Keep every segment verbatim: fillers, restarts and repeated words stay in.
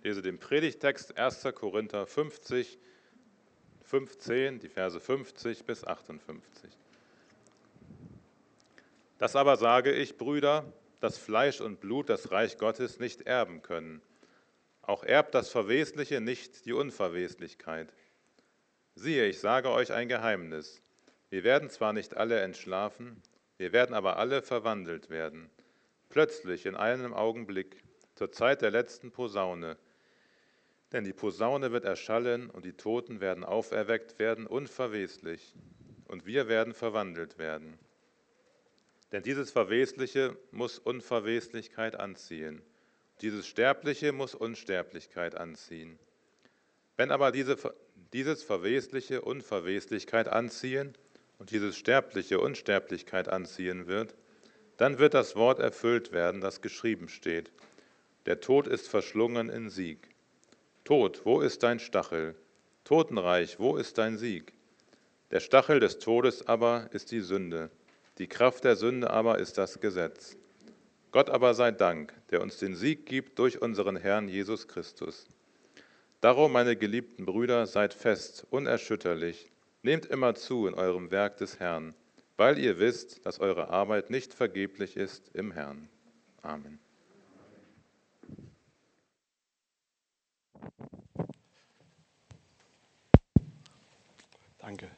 Ich lese den Predigtext erster Korinther fünfzig, fünfzehn, die Verse fünfzig bis achtundfünfzig. Das aber sage ich, Brüder, dass Fleisch und Blut das Reich Gottes nicht erben können. Auch erbt das Verwesliche nicht die Unverweslichkeit. Siehe, ich sage euch ein Geheimnis. Wir werden zwar nicht alle entschlafen, wir werden aber alle verwandelt werden. Plötzlich, in einem Augenblick, zur Zeit der letzten Posaune. Denn die Posaune wird erschallen und die Toten werden auferweckt werden, unverweslich. Und wir werden verwandelt werden. Denn dieses Verwesliche muss Unverweslichkeit anziehen. Dieses Sterbliche muss Unsterblichkeit anziehen. Wenn aber diese, dieses Verwesliche Unverweslichkeit anziehen und dieses Sterbliche Unsterblichkeit anziehen wird, dann wird das Wort erfüllt werden, das geschrieben steht. Der Tod ist verschlungen in Sieg. Tod, wo ist dein Stachel? Totenreich, wo ist dein Sieg? Der Stachel des Todes aber ist die Sünde. Die Kraft der Sünde aber ist das Gesetz. Gott aber sei Dank, der uns den Sieg gibt durch unseren Herrn Jesus Christus. Darum, meine geliebten Brüder, seid fest, unerschütterlich, nehmt immer zu in eurem Werk des Herrn, weil ihr wisst, dass eure Arbeit nicht vergeblich ist im Herrn. Amen. Danke.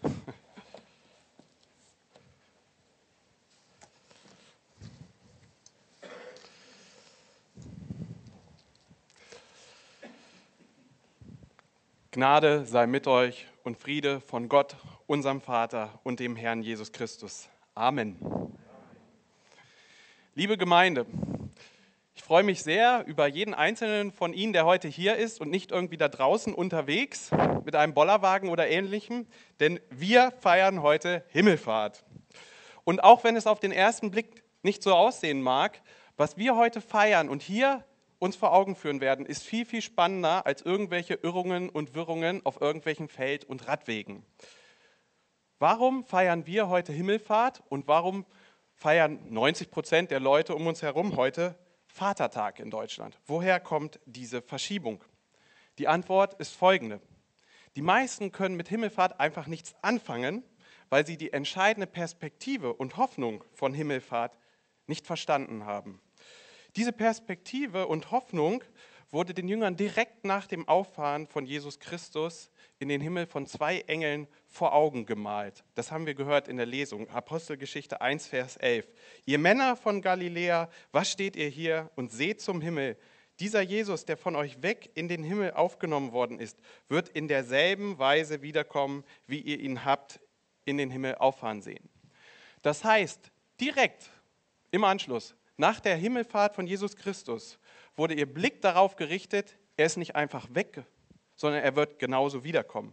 Gnade sei mit euch und Friede von Gott, unserem Vater und dem Herrn Jesus Christus. Amen. Liebe Gemeinde, ich freue mich sehr über jeden Einzelnen von Ihnen, der heute hier ist und nicht irgendwie da draußen unterwegs mit einem Bollerwagen oder Ähnlichem, denn wir feiern heute Himmelfahrt. Und auch wenn es auf den ersten Blick nicht so aussehen mag, was wir heute feiern und hier uns vor Augen führen werden, ist viel, viel spannender als irgendwelche Irrungen und Wirrungen auf irgendwelchen Feld- und Radwegen. Warum feiern wir heute Himmelfahrt und warum feiern neunzig Prozent der Leute um uns herum heute Vatertag in Deutschland? Woher kommt diese Verschiebung? Die Antwort ist folgende. Die meisten können mit Himmelfahrt einfach nichts anfangen, weil sie die entscheidende Perspektive und Hoffnung von Himmelfahrt nicht verstanden haben. Diese Perspektive und Hoffnung wurde den Jüngern direkt nach dem Auffahren von Jesus Christus in den Himmel von zwei Engeln vor Augen gemalt. Das haben wir gehört in der Lesung, Apostelgeschichte eins, Vers elf. Ihr Männer von Galiläa, was steht ihr hier und seht zum Himmel? Dieser Jesus, der von euch weg in den Himmel aufgenommen worden ist, wird in derselben Weise wiederkommen, wie ihr ihn habt in den Himmel auffahren sehen. Das heißt, direkt im Anschluss, nach der Himmelfahrt von Jesus Christus wurde ihr Blick darauf gerichtet, er ist nicht einfach weg, sondern er wird genauso wiederkommen.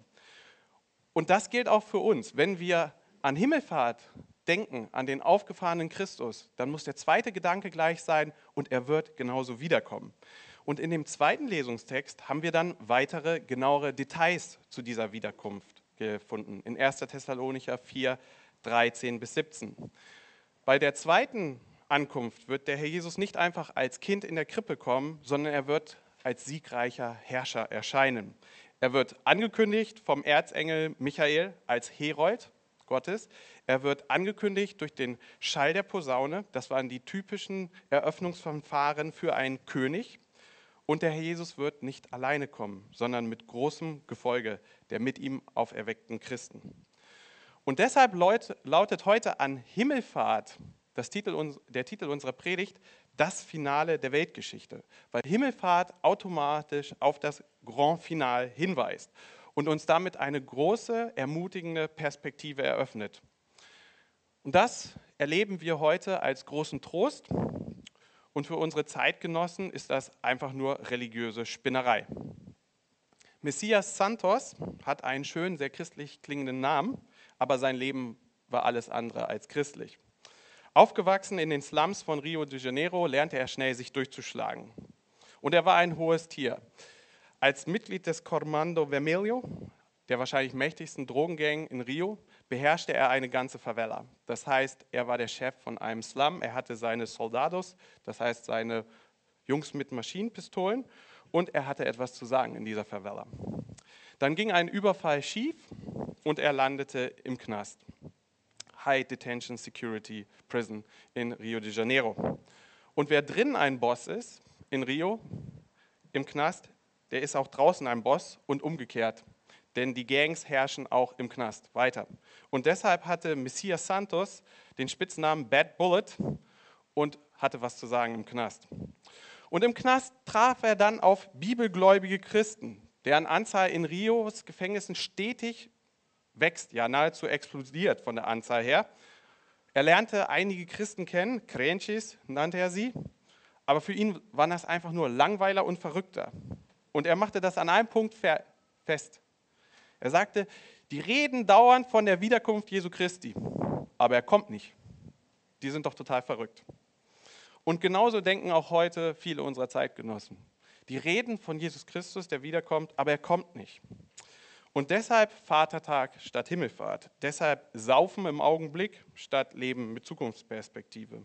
Und das gilt auch für uns. Wenn wir an Himmelfahrt denken, an den aufgefahrenen Christus, dann muss der zweite Gedanke gleich sein und er wird genauso wiederkommen. Und in dem zweiten Lesungstext haben wir dann weitere, genauere Details zu dieser Wiederkunft gefunden. In erster Thessalonicher vier, dreizehn bis siebzehn. Bei der zweiten Ankunft wird der Herr Jesus nicht einfach als Kind in der Krippe kommen, sondern er wird als siegreicher Herrscher erscheinen. Er wird angekündigt vom Erzengel Michael als Herold Gottes. Er wird angekündigt durch den Schall der Posaune. Das waren die typischen Eröffnungsfanfaren für einen König. Und der Herr Jesus wird nicht alleine kommen, sondern mit großem Gefolge der mit ihm auferweckten Christen. Und deshalb lautet heute an Himmelfahrt Das Titel, der Titel unserer Predigt, das Finale der Weltgeschichte, weil Himmelfahrt automatisch auf das Grand Finale hinweist und uns damit eine große, ermutigende Perspektive eröffnet. Und das erleben wir heute als großen Trost und für unsere Zeitgenossen ist das einfach nur religiöse Spinnerei. Messias Santos hat einen schönen, sehr christlich klingenden Namen, aber sein Leben war alles andere als christlich. Aufgewachsen in den Slums von Rio de Janeiro, lernte er schnell, sich durchzuschlagen. Und er war ein hohes Tier. Als Mitglied des Comando Vermelho, der wahrscheinlich mächtigsten Drogengang in Rio, beherrschte er eine ganze Favela. Das heißt, er war der Chef von einem Slum, er hatte seine Soldados, das heißt seine Jungs mit Maschinenpistolen. und er hatte etwas zu sagen in dieser Favela. Dann ging ein Überfall schief und er landete im Knast. High Detention Security Prison in Rio de Janeiro. Und wer drinnen ein Boss ist, in Rio, im Knast, der ist auch draußen ein Boss und umgekehrt. Denn die Gangs herrschen auch im Knast weiter. Und deshalb hatte Messias Santos den Spitznamen Bad Bullet und hatte was zu sagen im Knast. Und im Knast traf er dann auf bibelgläubige Christen, deren Anzahl in Rios Gefängnissen stetig wächst, ja nahezu explodiert von der Anzahl her. Er lernte einige Christen kennen, Crentes nannte er sie, aber für ihn waren das einfach nur Langweiler und Verrückter. Und er machte das an einem Punkt fest. Er sagte, die reden dauernd von der Wiederkunft Jesu Christi, aber er kommt nicht. Die sind doch total verrückt. Und genauso denken auch heute viele unserer Zeitgenossen. Die reden von Jesus Christus, der wiederkommt, aber er kommt nicht. Und deshalb Vatertag statt Himmelfahrt. Deshalb Saufen im Augenblick statt Leben mit Zukunftsperspektive.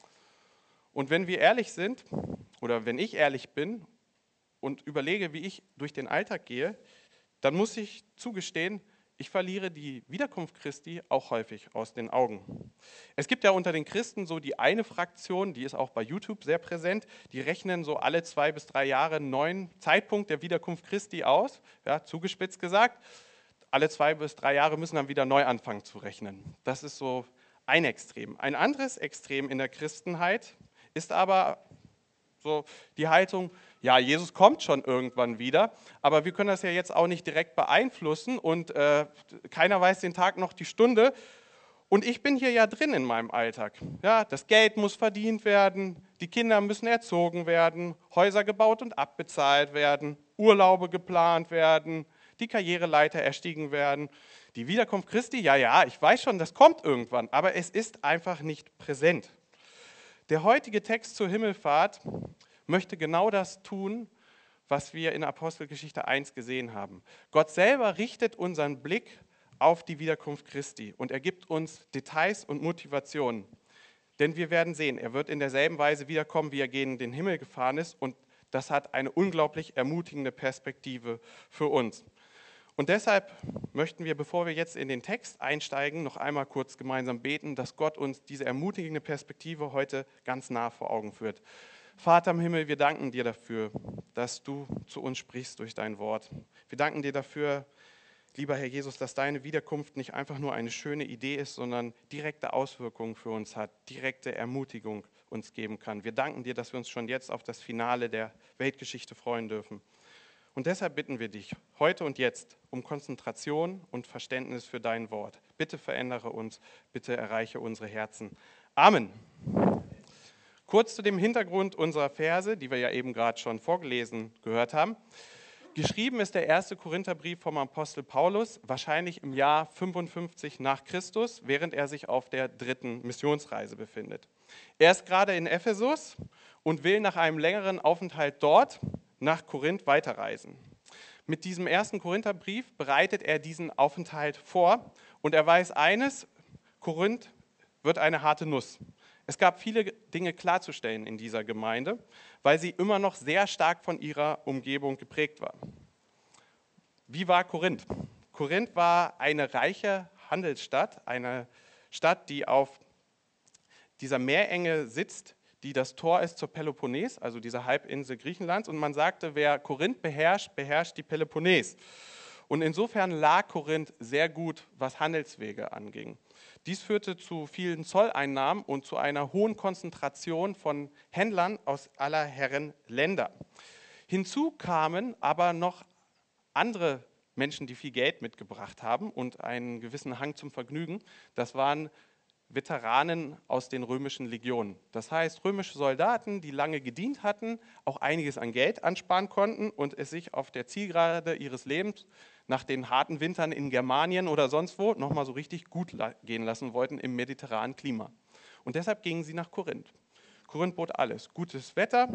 Und wenn wir ehrlich sind, oder wenn ich ehrlich bin und überlege, wie ich durch den Alltag gehe, dann muss ich zugestehen, ich verliere die Wiederkunft Christi auch häufig aus den Augen. Es gibt ja unter den Christen so die eine Fraktion, die ist auch bei YouTube sehr präsent, die rechnen so alle zwei bis drei Jahre einen neuen Zeitpunkt der Wiederkunft Christi aus, ja, zugespitzt gesagt. Alle zwei bis drei Jahre müssen dann wieder neu anfangen zu rechnen. Das ist so ein Extrem. Ein anderes Extrem in der Christenheit ist aber so die Haltung, ja, Jesus kommt schon irgendwann wieder, aber wir können das ja jetzt auch nicht direkt beeinflussen und äh, keiner weiß den Tag noch die Stunde. Und ich bin hier ja drin in meinem Alltag. Ja, das Geld muss verdient werden, die Kinder müssen erzogen werden, Häuser gebaut und abbezahlt werden, Urlaube geplant werden, die Karriereleiter erstiegen werden. Die Wiederkunft Christi, ja, ja, ich weiß schon, das kommt irgendwann, aber es ist einfach nicht präsent. Der heutige Text zur Himmelfahrt möchte genau das tun, was wir in Apostelgeschichte eins gesehen haben. Gott selber richtet unseren Blick auf die Wiederkunft Christi und er gibt uns Details und Motivationen. Denn wir werden sehen, er wird in derselben Weise wiederkommen, wie er gegen den Himmel gefahren ist und das hat eine unglaublich ermutigende Perspektive für uns. Und deshalb möchten wir, bevor wir jetzt in den Text einsteigen, noch einmal kurz gemeinsam beten, dass Gott uns diese ermutigende Perspektive heute ganz nah vor Augen führt. Vater im Himmel, wir danken dir dafür, dass du zu uns sprichst durch dein Wort. Wir danken dir dafür, lieber Herr Jesus, dass deine Wiederkunft nicht einfach nur eine schöne Idee ist, sondern direkte Auswirkungen für uns hat, direkte Ermutigung uns geben kann. Wir danken dir, dass wir uns schon jetzt auf das Finale der Weltgeschichte freuen dürfen. Und deshalb bitten wir dich heute und jetzt um Konzentration und Verständnis für dein Wort. Bitte verändere uns, bitte erreiche unsere Herzen. Amen. Kurz zu dem Hintergrund unserer Verse, die wir ja eben gerade schon vorgelesen gehört haben. Geschrieben ist der erste Korintherbrief vom Apostel Paulus, wahrscheinlich im Jahr fünfundfünfzig nach Christus, während er sich auf der dritten Missionsreise befindet. Er ist gerade in Ephesus und will nach einem längeren Aufenthalt dort nach Korinth weiterreisen. Mit diesem ersten Korintherbrief bereitet er diesen Aufenthalt vor und er weiß eines, Korinth wird eine harte Nuss. Es gab viele Dinge klarzustellen in dieser Gemeinde, weil sie immer noch sehr stark von ihrer Umgebung geprägt war. Wie war Korinth? Korinth war eine reiche Handelsstadt, eine Stadt, die auf dieser Meerenge sitzt, die das Tor ist zur Peloponnes, also dieser Halbinsel Griechenlands. Und man sagte, wer Korinth beherrscht, beherrscht die Peloponnes. Und insofern lag Korinth sehr gut, was Handelswege anging. Dies führte zu vielen Zolleinnahmen und zu einer hohen Konzentration von Händlern aus aller Herren Länder. Hinzu kamen aber noch andere Menschen, die viel Geld mitgebracht haben und einen gewissen Hang zum Vergnügen. Das waren Veteranen aus den römischen Legionen. Das heißt, römische Soldaten, die lange gedient hatten, auch einiges an Geld ansparen konnten und es sich auf der Zielgerade ihres Lebens nach den harten Wintern in Germanien oder sonst wo nochmal so richtig gut gehen lassen wollten im mediterranen Klima. Und deshalb gingen sie nach Korinth. Korinth bot alles. Gutes Wetter,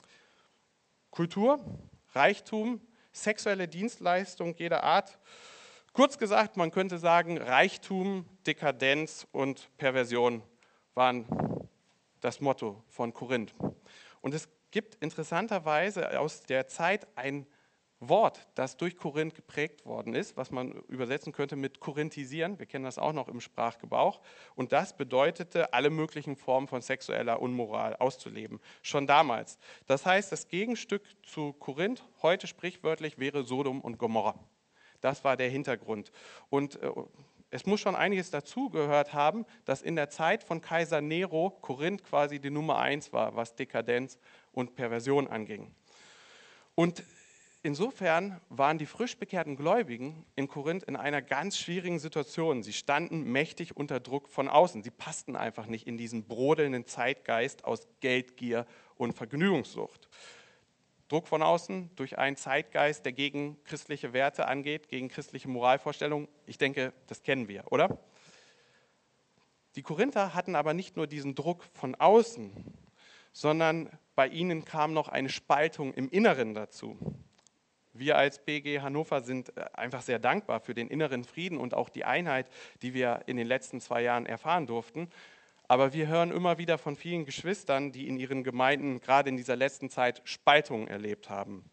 Kultur, Reichtum, sexuelle Dienstleistung jeder Art. Kurz gesagt, man könnte sagen, Reichtum, Dekadenz und Perversion waren das Motto von Korinth. Und es gibt interessanterweise aus der Zeit ein Wort, das durch Korinth geprägt worden ist, was man übersetzen könnte mit korinthisieren. Wir kennen das auch noch im Sprachgebrauch. Und das bedeutete, alle möglichen Formen von sexueller Unmoral auszuleben, schon damals. Das heißt, das Gegenstück zu Korinth, heute sprichwörtlich, wäre Sodom und Gomorra. Das war der Hintergrund. Und äh, es muss schon einiges dazugehört haben, dass in der Zeit von Kaiser Nero Korinth quasi die Nummer eins war, was Dekadenz und Perversion anging. Und insofern waren die frisch bekehrten Gläubigen in Korinth in einer ganz schwierigen Situation. Sie standen mächtig unter Druck von außen. Sie passten einfach nicht in diesen brodelnden Zeitgeist aus Geldgier und Vergnügungssucht. Druck von außen durch einen Zeitgeist, der gegen christliche Werte angeht, gegen christliche Moralvorstellungen. Ich denke, das kennen wir, oder? Die Korinther hatten aber nicht nur diesen Druck von außen, sondern bei ihnen kam noch eine Spaltung im Inneren dazu. Wir als B G Hannover sind einfach sehr dankbar für den inneren Frieden und auch die Einheit, die wir in den letzten zwei Jahren erfahren durften. Aber wir hören immer wieder von vielen Geschwistern, die in ihren Gemeinden gerade in dieser letzten Zeit Spaltungen erlebt haben.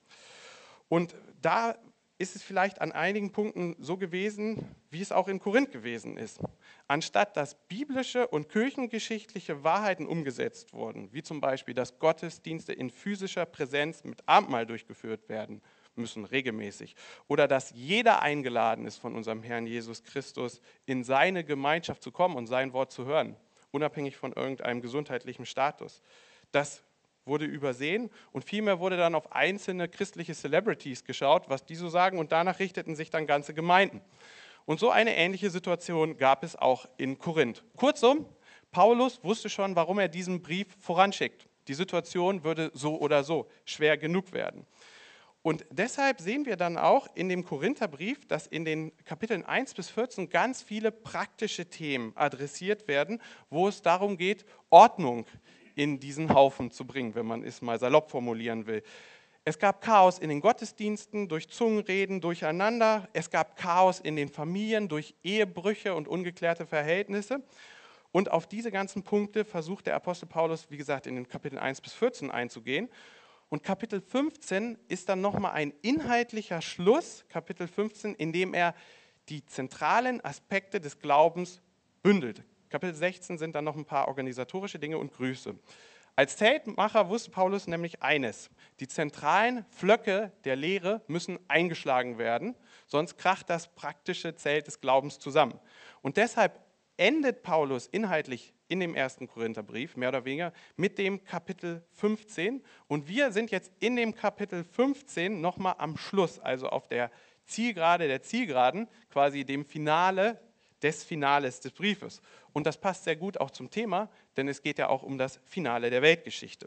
Und da ist es vielleicht an einigen Punkten so gewesen, wie es auch in Korinth gewesen ist. Anstatt dass biblische und kirchengeschichtliche Wahrheiten umgesetzt wurden, wie zum Beispiel, dass Gottesdienste in physischer Präsenz mit Abendmahl durchgeführt werden müssen, regelmäßig, oder dass jeder eingeladen ist von unserem Herrn Jesus Christus, in seine Gemeinschaft zu kommen und sein Wort zu hören, unabhängig von irgendeinem gesundheitlichen Status. Das wurde übersehen und vielmehr wurde dann auf einzelne christliche Celebrities geschaut, was die so sagen, und danach richteten sich dann ganze Gemeinden. Und so eine ähnliche Situation gab es auch in Korinth. Kurzum, Paulus wusste schon, warum er diesen Brief voranschickt. Die Situation würde so oder so schwer genug werden. Und deshalb sehen wir dann auch in dem Korintherbrief, dass in den Kapiteln eins bis vierzehn ganz viele praktische Themen adressiert werden, wo es darum geht, Ordnung in diesen Haufen zu bringen, wenn man es mal salopp formulieren will. Es gab Chaos in den Gottesdiensten durch Zungenreden, durcheinander. Es gab Chaos in den Familien durch Ehebrüche und ungeklärte Verhältnisse. Und auf diese ganzen Punkte versucht der Apostel Paulus, wie gesagt, in den Kapiteln eins bis vierzehn einzugehen. Und Kapitel fünfzehn ist dann nochmal ein inhaltlicher Schluss, Kapitel fünfzehn, in dem er die zentralen Aspekte des Glaubens bündelt. Kapitel sechzehn sind dann noch ein paar organisatorische Dinge und Grüße. Als Zeltmacher wusste Paulus nämlich eines: Die zentralen Pflöcke der Lehre müssen eingeschlagen werden, sonst kracht das praktische Zelt des Glaubens zusammen. Und deshalb endet Paulus inhaltlich in dem ersten Korintherbrief, mehr oder weniger, mit dem Kapitel fünfzehn. Und wir sind jetzt in dem Kapitel fünfzehn nochmal am Schluss, also auf der Zielgerade der Zielgeraden, quasi dem Finale des Finales des Briefes. Und das passt sehr gut auch zum Thema, denn es geht ja auch um das Finale der Weltgeschichte.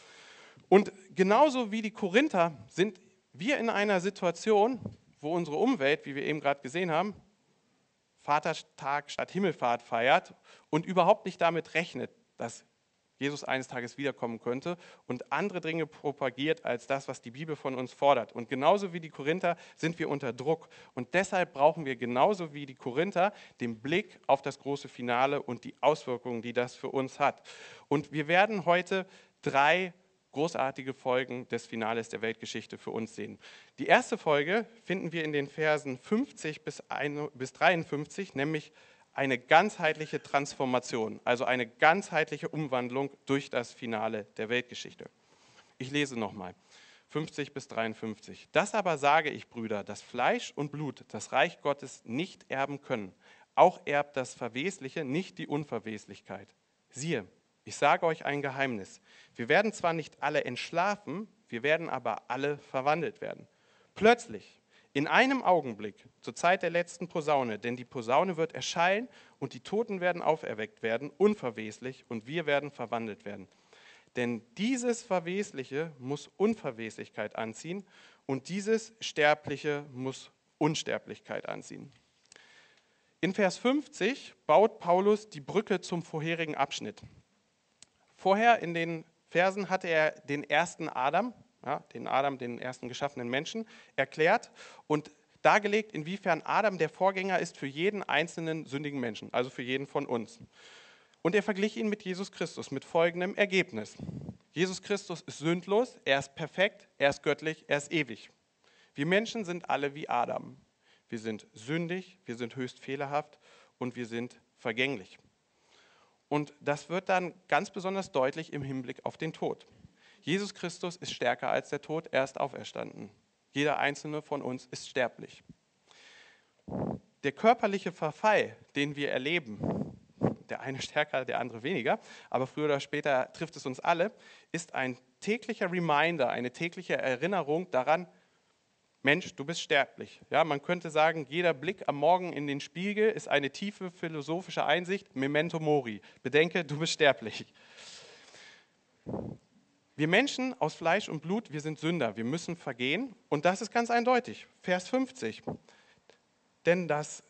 Und genauso wie die Korinther sind wir in einer Situation, wo unsere Umwelt, wie wir eben gerade gesehen haben, Vatertag statt Himmelfahrt feiert und überhaupt nicht damit rechnet, dass Jesus eines Tages wiederkommen könnte und andere Dinge propagiert als das, was die Bibel von uns fordert. Und genauso wie die Korinther sind wir unter Druck. Und deshalb brauchen wir genauso wie die Korinther den Blick auf das große Finale und die Auswirkungen, die das für uns hat. Und wir werden heute drei großartige Folgen des Finales der Weltgeschichte für uns sehen. Die erste Folge finden wir in den Versen fünfzig bis dreiundfünfzig, nämlich eine ganzheitliche Transformation, also eine ganzheitliche Umwandlung durch das Finale der Weltgeschichte. Ich lese nochmal, fünfzig bis dreiundfünfzig. Das aber sage ich, Brüder, dass Fleisch und Blut das Reich Gottes nicht erben können. Auch erbt das Verwesliche nicht die Unverweslichkeit. Siehe, ich sage euch ein Geheimnis. Wir werden zwar nicht alle entschlafen, wir werden aber alle verwandelt werden. Plötzlich, in einem Augenblick, zur Zeit der letzten Posaune, denn die Posaune wird erschallen und die Toten werden auferweckt werden, unverweslich, und wir werden verwandelt werden. Denn dieses Verwesliche muss Unverweslichkeit anziehen und dieses Sterbliche muss Unsterblichkeit anziehen. In Vers fünfzig baut Paulus die Brücke zum vorherigen Abschnitt. Vorher in den Versen hatte er den ersten Adam, ja, den Adam, den ersten geschaffenen Menschen, erklärt und dargelegt, inwiefern Adam der Vorgänger ist für jeden einzelnen sündigen Menschen, also für jeden von uns. Und er verglich ihn mit Jesus Christus mit folgendem Ergebnis. Jesus Christus ist sündlos, er ist perfekt, er ist göttlich, er ist ewig. Wir Menschen sind alle wie Adam. Wir sind sündig, wir sind höchst fehlerhaft und wir sind vergänglich. Und das wird dann ganz besonders deutlich im Hinblick auf den Tod. Jesus Christus ist stärker als der Tod, er ist auferstanden. Jeder einzelne von uns ist sterblich. Der körperliche Verfall, den wir erleben, der eine stärker, der andere weniger, aber früher oder später trifft es uns alle, ist ein täglicher Reminder, eine tägliche Erinnerung daran, Mensch, du bist sterblich. Ja, man könnte sagen, jeder Blick am Morgen in den Spiegel ist eine tiefe philosophische Einsicht, Memento Mori. Bedenke, du bist sterblich. Wir Menschen aus Fleisch und Blut, wir sind Sünder, wir müssen vergehen. Und das ist ganz eindeutig. Vers fünfzig. Denn das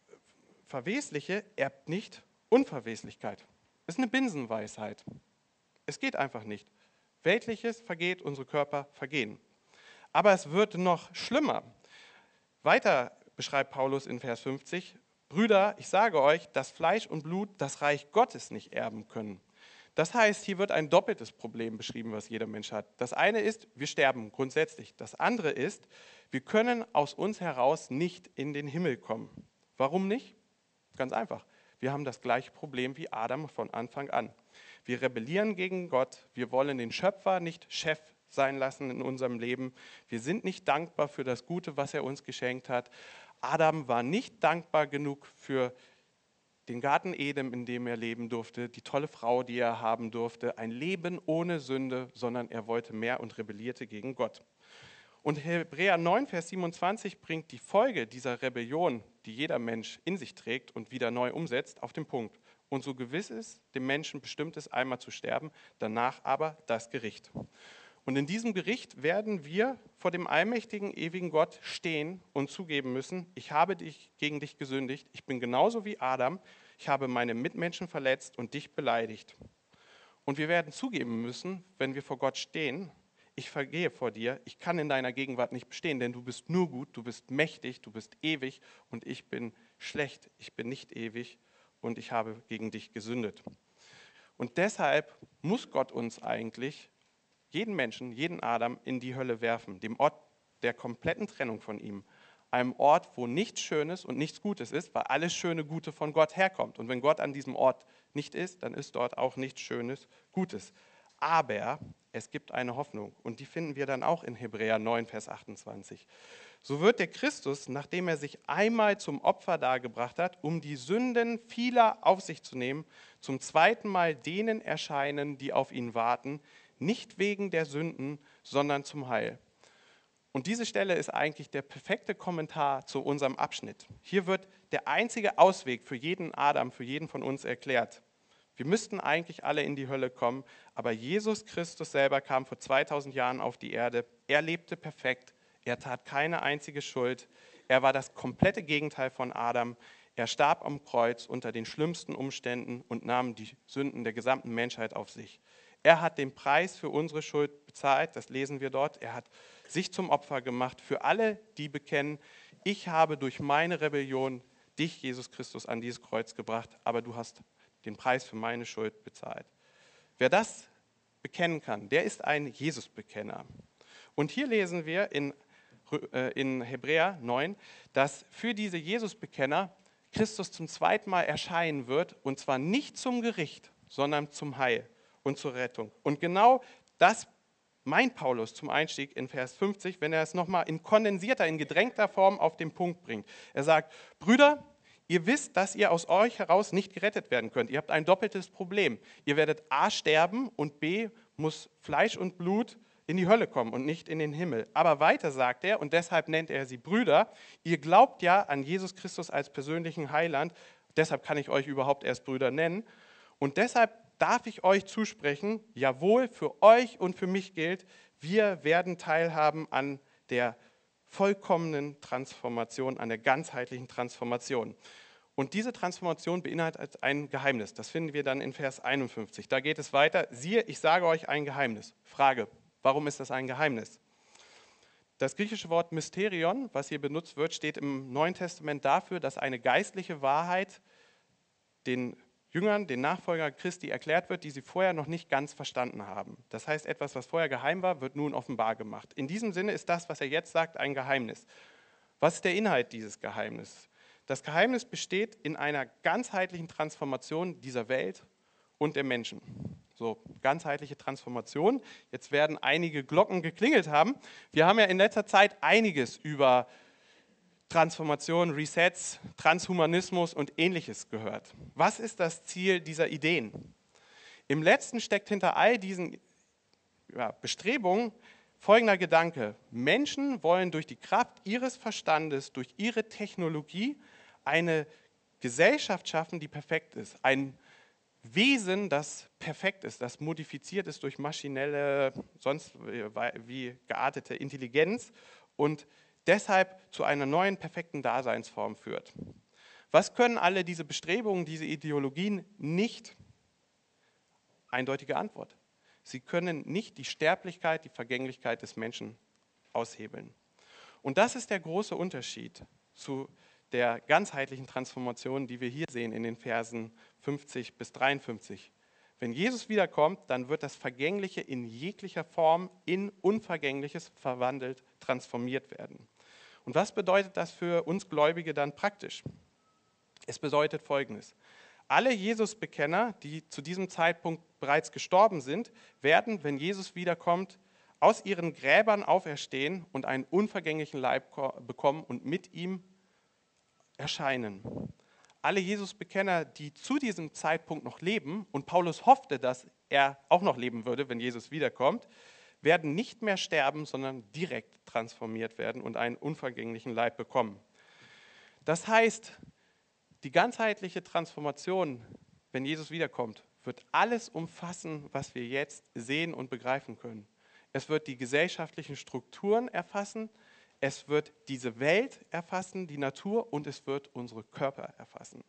Verwesliche erbt nicht Unverweslichkeit. Das ist eine Binsenweisheit. Es geht einfach nicht. Weltliches vergeht, unsere Körper vergehen. Aber es wird noch schlimmer. Weiter beschreibt Paulus in Vers fünfzig, Brüder, ich sage euch, dass Fleisch und Blut das Reich Gottes nicht erben können. Das heißt, hier wird ein doppeltes Problem beschrieben, was jeder Mensch hat. Das eine ist, wir sterben grundsätzlich. Das andere ist, wir können aus uns heraus nicht in den Himmel kommen. Warum nicht? Ganz einfach. Wir haben das gleiche Problem wie Adam von Anfang an. Wir rebellieren gegen Gott. Wir wollen den Schöpfer nicht Chef sein lassen in unserem Leben. Wir sind nicht dankbar für das Gute, was er uns geschenkt hat. Adam war nicht dankbar genug für den Garten Eden, in dem er leben durfte, die tolle Frau, die er haben durfte, ein Leben ohne Sünde, sondern er wollte mehr und rebellierte gegen Gott. Und Hebräer neun, Vers siebenundzwanzig bringt die Folge dieser Rebellion, die jeder Mensch in sich trägt und wieder neu umsetzt, auf den Punkt. Und so gewiss ist, dem Menschen bestimmt ist, einmal zu sterben, danach aber das Gericht. Und in diesem Gericht werden wir vor dem allmächtigen, ewigen Gott stehen und zugeben müssen, ich habe dich, gegen dich gesündigt, ich bin genauso wie Adam, ich habe meine Mitmenschen verletzt und dich beleidigt. Und wir werden zugeben müssen, wenn wir vor Gott stehen, ich vergehe vor dir, ich kann in deiner Gegenwart nicht bestehen, denn du bist nur gut, du bist mächtig, du bist ewig und ich bin schlecht, ich bin nicht ewig und ich habe gegen dich gesündet. Und deshalb muss Gott uns eigentlich jeden Menschen, jeden Adam in die Hölle werfen, dem Ort der kompletten Trennung von ihm. Einem Ort, wo nichts Schönes und nichts Gutes ist, weil alles Schöne, Gute von Gott herkommt. Und wenn Gott an diesem Ort nicht ist, dann ist dort auch nichts Schönes, Gutes. Aber es gibt eine Hoffnung und die finden wir dann auch in Hebräer neun, Vers achtundzwanzig. So wird der Christus, nachdem er sich einmal zum Opfer dargebracht hat, um die Sünden vieler auf sich zu nehmen, zum zweiten Mal denen erscheinen, die auf ihn warten, nicht wegen der Sünden, sondern zum Heil. Und diese Stelle ist eigentlich der perfekte Kommentar zu unserem Abschnitt. Hier wird der einzige Ausweg für jeden Adam, für jeden von uns erklärt. Wir müssten eigentlich alle in die Hölle kommen, aber Jesus Christus selber kam vor zweitausend Jahren auf die Erde. Er lebte perfekt, er tat keine einzige Schuld. Er war das komplette Gegenteil von Adam. Er starb am Kreuz unter den schlimmsten Umständen und nahm die Sünden der gesamten Menschheit auf sich. Er hat den Preis für unsere Schuld bezahlt, das lesen wir dort. Er hat sich zum Opfer gemacht für alle, die bekennen, ich habe durch meine Rebellion dich, Jesus Christus, an dieses Kreuz gebracht, aber du hast den Preis für meine Schuld bezahlt. Wer das bekennen kann, der ist ein Jesusbekenner. Und hier lesen wir in, äh, in Hebräer neun, dass für diese Jesusbekenner Christus zum zweiten Mal erscheinen wird, und zwar nicht zum Gericht, sondern zum Heil und zur Rettung. Und genau das meint Paulus zum Einstieg in Vers fünfzig, wenn er es nochmal in kondensierter, in gedrängter Form auf den Punkt bringt. Er sagt, Brüder, ihr wisst, dass ihr aus euch heraus nicht gerettet werden könnt. Ihr habt ein doppeltes Problem. Ihr werdet A sterben und B muss Fleisch und Blut in die Hölle kommen und nicht in den Himmel. Aber weiter sagt er, und deshalb nennt er sie Brüder, ihr glaubt ja an Jesus Christus als persönlichen Heiland, deshalb kann ich euch überhaupt erst Brüder nennen. Und deshalb darf ich euch zusprechen, jawohl, für euch und für mich gilt, wir werden teilhaben an der vollkommenen Transformation, an der ganzheitlichen Transformation. Und diese Transformation beinhaltet ein Geheimnis. Das finden wir dann in Vers einundfünfzig. Da geht es weiter. Siehe, ich sage euch ein Geheimnis. Frage, warum ist das ein Geheimnis? Das griechische Wort Mysterion, was hier benutzt wird, steht im Neuen Testament dafür, dass eine geistliche Wahrheit den Jüngern, den Nachfolger Christi, erklärt wird, die sie vorher noch nicht ganz verstanden haben. Das heißt, etwas, was vorher geheim war, wird nun offenbar gemacht. In diesem Sinne ist das, was er jetzt sagt, ein Geheimnis. Was ist der Inhalt dieses Geheimnisses? Das Geheimnis besteht in einer ganzheitlichen Transformation dieser Welt und der Menschen. So, ganzheitliche Transformation. Jetzt werden einige Glocken geklingelt haben. Wir haben ja in letzter Zeit einiges über Transformation, Resets, Transhumanismus und Ähnliches gehört. Was ist das Ziel dieser Ideen? Im Letzten steckt hinter all diesen ja, Bestrebungen folgender Gedanke: Menschen wollen durch die Kraft ihres Verstandes, durch ihre Technologie eine Gesellschaft schaffen, die perfekt ist. Ein Wesen, das perfekt ist, das modifiziert ist durch maschinelle, sonst wie geartete Intelligenz und deshalb zu einer neuen, perfekten Daseinsform führt. Was können alle diese Bestrebungen, diese Ideologien nicht? Eindeutige Antwort: Sie können nicht die Sterblichkeit, die Vergänglichkeit des Menschen aushebeln. Und das ist der große Unterschied zu der ganzheitlichen Transformation, die wir hier sehen in den Versen fünfzig bis dreiundfünfzig. Wenn Jesus wiederkommt, dann wird das Vergängliche in jeglicher Form in Unvergängliches verwandelt, transformiert werden. Und was bedeutet das für uns Gläubige dann praktisch? Es bedeutet Folgendes: Alle Jesus-Bekenner, die zu diesem Zeitpunkt bereits gestorben sind, werden, wenn Jesus wiederkommt, aus ihren Gräbern auferstehen und einen unvergänglichen Leib bekommen und mit ihm erscheinen. Alle Jesus-Bekenner, die zu diesem Zeitpunkt noch leben, und Paulus hoffte, dass er auch noch leben würde, wenn Jesus wiederkommt, werden nicht mehr sterben, sondern direkt transformiert werden und einen unvergänglichen Leib bekommen. Das heißt, die ganzheitliche Transformation, wenn Jesus wiederkommt, wird alles umfassen, was wir jetzt sehen und begreifen können. Es wird die gesellschaftlichen Strukturen erfassen, es wird diese Welt erfassen, die Natur, und es wird unsere Körper erfassen.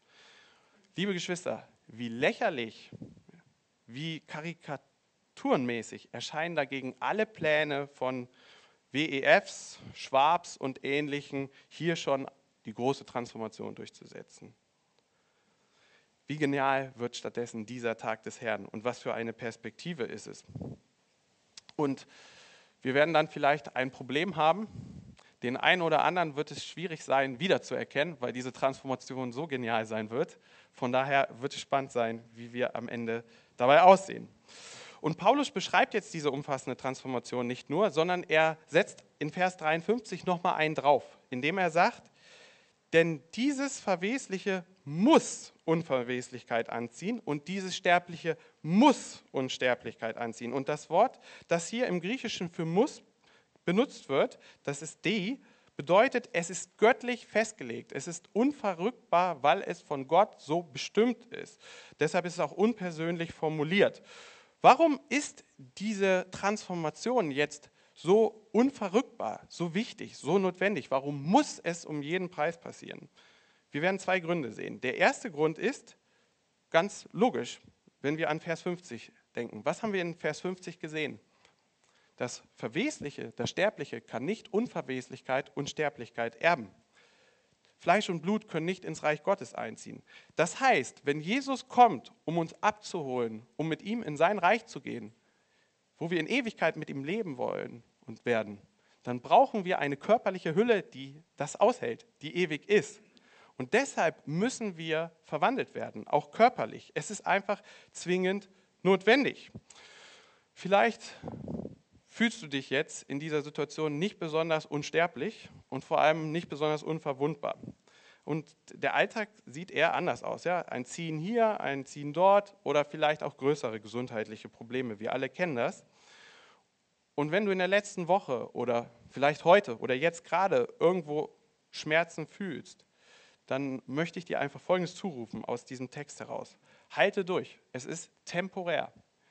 Liebe Geschwister, wie lächerlich, wie karikaturenmäßig erscheinen dagegen alle Pläne von W E Fs, Schwabs und Ähnlichen, hier schon die große Transformation durchzusetzen. Wie genial wird stattdessen dieser Tag des Herrn und was für eine Perspektive ist es? Und wir werden dann vielleicht ein Problem haben. Den einen oder anderen wird es schwierig sein, wiederzuerkennen, weil diese Transformation so genial sein wird. Von daher wird es spannend sein, wie wir am Ende dabei aussehen. Und Paulus beschreibt jetzt diese umfassende Transformation nicht nur, sondern er setzt in Vers dreiundfünfzig nochmal einen drauf, indem er sagt: Denn dieses Verwesliche muss Unverweslichkeit anziehen und dieses Sterbliche muss Unsterblichkeit anziehen. Und das Wort, das hier im Griechischen für muss benutzt wird, das ist dei, bedeutet, es ist göttlich festgelegt. Es ist unverrückbar, weil es von Gott so bestimmt ist. Deshalb ist es auch unpersönlich formuliert. Warum ist diese Transformation jetzt so unverrückbar, so wichtig, so notwendig? Warum muss es um jeden Preis passieren? Wir werden zwei Gründe sehen. Der erste Grund ist ganz logisch, wenn wir an Vers fünfzig denken. Was haben wir in Vers fünfzig gesehen? Das Verwesliche, das Sterbliche kann nicht Unverweslichkeit und Sterblichkeit erben. Fleisch und Blut können nicht ins Reich Gottes einziehen. Das heißt, wenn Jesus kommt, um uns abzuholen, um mit ihm in sein Reich zu gehen, wo wir in Ewigkeit mit ihm leben wollen und werden, dann brauchen wir eine körperliche Hülle, die das aushält, die ewig ist. Und deshalb müssen wir verwandelt werden, auch körperlich. Es ist einfach zwingend notwendig. Vielleicht fühlst du dich jetzt in dieser Situation nicht besonders unsterblich und vor allem nicht besonders unverwundbar. Und der Alltag sieht eher anders aus. Ja? Ein Ziehen hier, ein Ziehen dort oder vielleicht auch größere gesundheitliche Probleme. Wir alle kennen das. Und wenn du in der letzten Woche oder vielleicht heute oder jetzt gerade irgendwo Schmerzen fühlst, dann möchte ich dir einfach Folgendes zurufen aus diesem Text heraus. Halte durch, es ist temporär.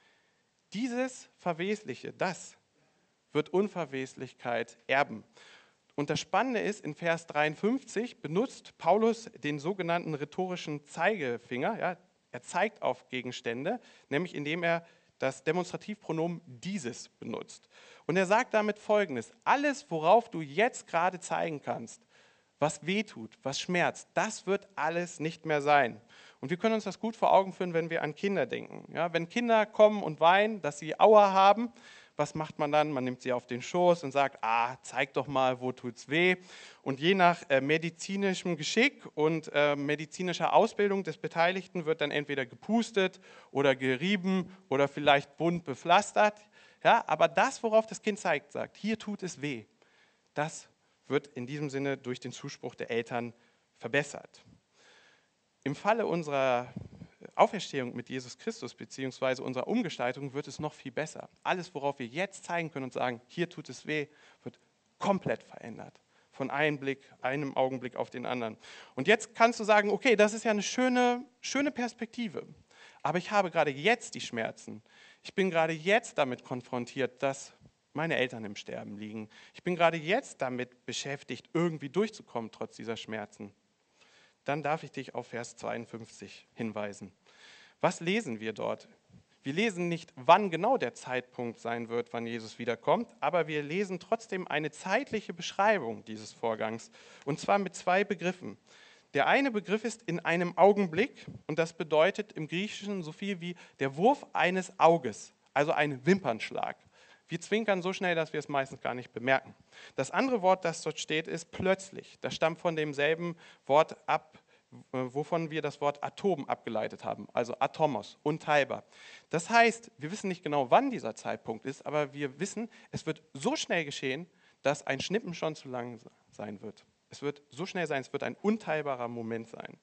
Dieses Verwesliche, das wird Unverweslichkeit erben. Und das Spannende ist, in Vers dreiundfünfzig benutzt Paulus den sogenannten rhetorischen Zeigefinger. Ja, er zeigt auf Gegenstände, nämlich indem er das Demonstrativpronomen dieses benutzt. Und er sagt damit Folgendes: Alles, worauf du jetzt gerade zeigen kannst, was wehtut, was schmerzt, das wird alles nicht mehr sein. Und wir können uns das gut vor Augen führen, wenn wir an Kinder denken. Ja, wenn Kinder kommen und weinen, dass sie Aua haben, was macht man dann? Man nimmt sie auf den Schoß und sagt, ah, zeig doch mal, wo tut's weh. Und je nach äh, medizinischem Geschick und äh, medizinischer Ausbildung des Beteiligten wird dann entweder gepustet oder gerieben oder vielleicht bunt bepflastert. Ja, aber das, worauf das Kind zeigt, sagt, hier tut es weh, das wird in diesem Sinne durch den Zuspruch der Eltern verbessert. Im Falle unserer Auferstehung mit Jesus Christus bzw. unserer Umgestaltung wird es noch viel besser. Alles, worauf wir jetzt zeigen können und sagen, hier tut es weh, wird komplett verändert. Von einem Blick, einem Augenblick auf den anderen. Und jetzt kannst du sagen, okay, das ist ja eine schöne, schöne Perspektive. Aber ich habe gerade jetzt die Schmerzen. Ich bin gerade jetzt damit konfrontiert, dass meine Eltern im Sterben liegen. Ich bin gerade jetzt damit beschäftigt, irgendwie durchzukommen, trotz dieser Schmerzen. Dann darf ich dich auf Vers zweiundfünfzig hinweisen. Was lesen wir dort? Wir lesen nicht, wann genau der Zeitpunkt sein wird, wann Jesus wiederkommt, aber wir lesen trotzdem eine zeitliche Beschreibung dieses Vorgangs, und zwar mit zwei Begriffen. Der eine Begriff ist in einem Augenblick, und das bedeutet im Griechischen so viel wie der Wurf eines Auges, also ein Wimpernschlag. Wir zwinkern so schnell, dass wir es meistens gar nicht bemerken. Das andere Wort, das dort steht, ist plötzlich. Das stammt von demselben Wort ab, wovon wir das Wort Atom abgeleitet haben, also Atomos, unteilbar. Das heißt, wir wissen nicht genau, wann dieser Zeitpunkt ist, aber wir wissen, es wird so schnell geschehen, dass ein Schnippen schon zu lang sein wird. Es wird so schnell sein, es wird ein unteilbarer Moment sein.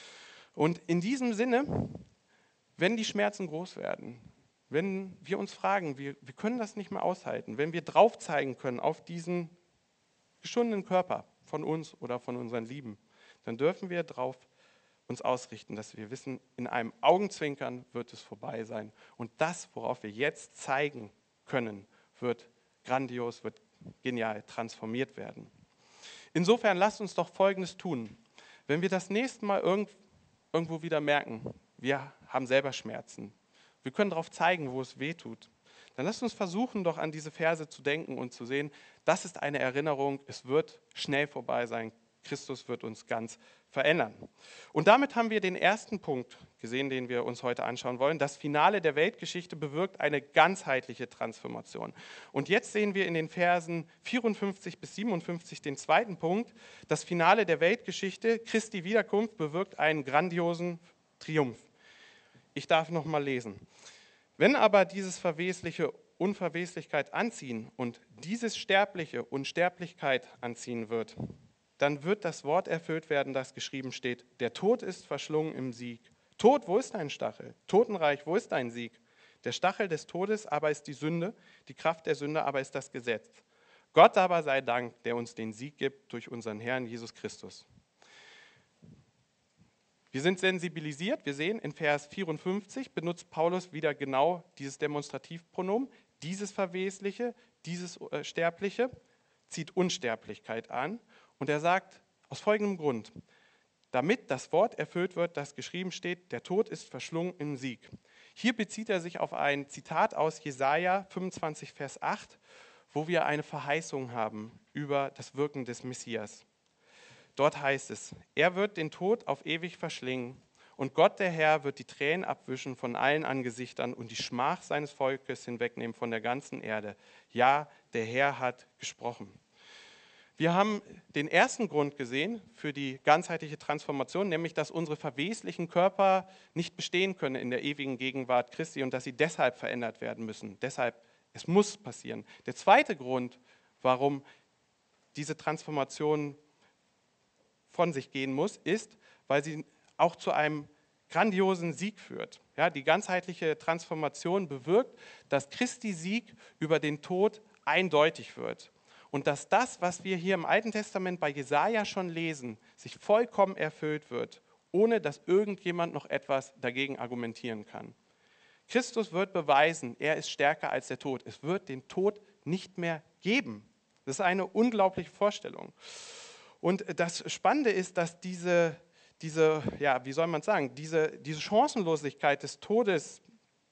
Und in diesem Sinne, wenn die Schmerzen groß werden, wenn wir uns fragen, wir, wir können das nicht mehr aushalten, wenn wir drauf zeigen können auf diesen geschundenen Körper von uns oder von unseren Lieben, dann dürfen wir darauf uns ausrichten, dass wir wissen, in einem Augenzwinkern wird es vorbei sein. Und das, worauf wir jetzt zeigen können, wird grandios, wird genial transformiert werden. Insofern lasst uns doch Folgendes tun. Wenn wir das nächste Mal irgend, irgendwo wieder merken, wir haben selber Schmerzen, wir können darauf zeigen, wo es weh tut, dann lasst uns versuchen, doch an diese Verse zu denken und zu sehen, das ist eine Erinnerung, es wird schnell vorbei sein. Christus wird uns ganz verändern. Und damit haben wir den ersten Punkt gesehen, den wir uns heute anschauen wollen. Das Finale der Weltgeschichte bewirkt eine ganzheitliche Transformation. Und jetzt sehen wir in den Versen vierundfünfzig bis siebenundfünfzig den zweiten Punkt. Das Finale der Weltgeschichte, Christi Wiederkunft, bewirkt einen grandiosen Triumph. Ich darf noch mal lesen. Wenn aber dieses Verwesliche Unverweslichkeit anziehen und dieses Sterbliche Unsterblichkeit anziehen wird, dann wird das Wort erfüllt werden, das geschrieben steht, der Tod ist verschlungen im Sieg. Tod, wo ist dein Stachel? Totenreich, wo ist dein Sieg? Der Stachel des Todes aber ist die Sünde, die Kraft der Sünde aber ist das Gesetz. Gott aber sei Dank, der uns den Sieg gibt durch unseren Herrn Jesus Christus. Wir sind sensibilisiert, wir sehen in Vers vierundfünfzig benutzt Paulus wieder genau dieses Demonstrativpronomen, dieses Verwesliche, dieses Sterbliche, zieht Unsterblichkeit an. Und er sagt, aus folgendem Grund, damit das Wort erfüllt wird, das geschrieben steht, der Tod ist verschlungen im Sieg. Hier bezieht er sich auf ein Zitat aus Jesaja fünfundzwanzig, Vers acht, wo wir eine Verheißung haben über das Wirken des Messias. Dort heißt es, er wird den Tod auf ewig verschlingen und Gott, der Herr, wird die Tränen abwischen von allen Angesichtern und die Schmach seines Volkes hinwegnehmen von der ganzen Erde. Ja, der Herr hat gesprochen. Wir haben den ersten Grund gesehen für die ganzheitliche Transformation, nämlich, dass unsere verweslichen Körper nicht bestehen können in der ewigen Gegenwart Christi und dass sie deshalb verändert werden müssen. Deshalb, es muss passieren. Der zweite Grund, warum diese Transformation von sich gehen muss, ist, weil sie auch zu einem grandiosen Sieg führt. Ja, die ganzheitliche Transformation bewirkt, dass Christi Sieg über den Tod eindeutig wird. Und dass das, was wir hier im Alten Testament bei Jesaja schon lesen, sich vollkommen erfüllt wird, ohne dass irgendjemand noch etwas dagegen argumentieren kann. Christus wird beweisen, er ist stärker als der Tod. Es wird den Tod nicht mehr geben. Das ist eine unglaubliche Vorstellung. Und das Spannende ist, dass diese, diese ja, wie soll man sagen, diese, diese Chancenlosigkeit des Todes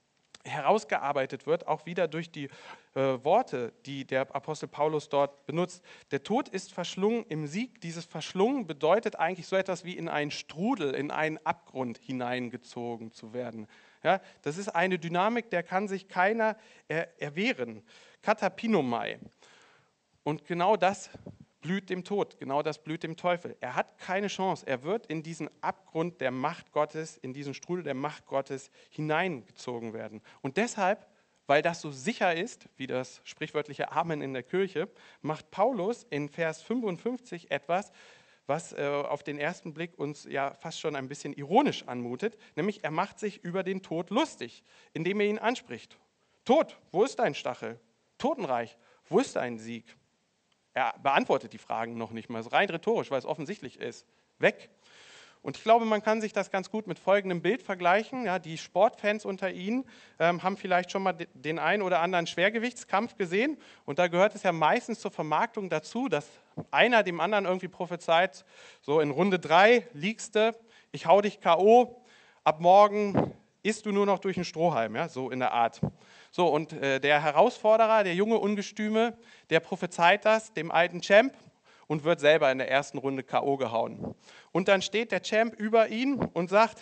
herausgearbeitet wird, auch wieder durch die äh, Worte, die der Apostel Paulus dort benutzt. Der Tod ist verschlungen im Sieg. Dieses Verschlungen bedeutet eigentlich so etwas wie in einen Strudel, in einen Abgrund hineingezogen zu werden. Ja, das ist eine Dynamik, der kann sich keiner er, erwehren. Katapinomai. Und genau das blüht dem Tod, genau das blüht dem Teufel. Er hat keine Chance. Er wird in diesen Abgrund der Macht Gottes, in diesen Strudel der Macht Gottes hineingezogen werden. Und deshalb, weil das so sicher ist, wie das sprichwörtliche Amen in der Kirche, macht Paulus in Vers fünfundfünfzig etwas, was äh, auf den ersten Blick uns ja fast schon ein bisschen ironisch anmutet, nämlich er macht sich über den Tod lustig, indem er ihn anspricht. Tod, wo ist dein Stachel? Totenreich, wo ist dein Sieg? Er beantwortet die Fragen noch nicht mal, es ist rein rhetorisch, weil es offensichtlich ist. Weg. Und ich glaube, man kann sich das ganz gut mit folgendem Bild vergleichen. Ja, die Sportfans unter Ihnen ähm, haben vielleicht schon mal den einen oder anderen Schwergewichtskampf gesehen. Und da gehört es ja meistens zur Vermarktung dazu, dass einer dem anderen irgendwie prophezeit, so in Runde drei liegst du, ich hau dich K O, ab morgen isst du nur noch durch einen Strohhalm, ja, so in der Art. So, und äh, der Herausforderer, der junge Ungestüme, der prophezeit das dem alten Champ und wird selber in der ersten Runde K O gehauen. Und dann steht der Champ über ihn und sagt,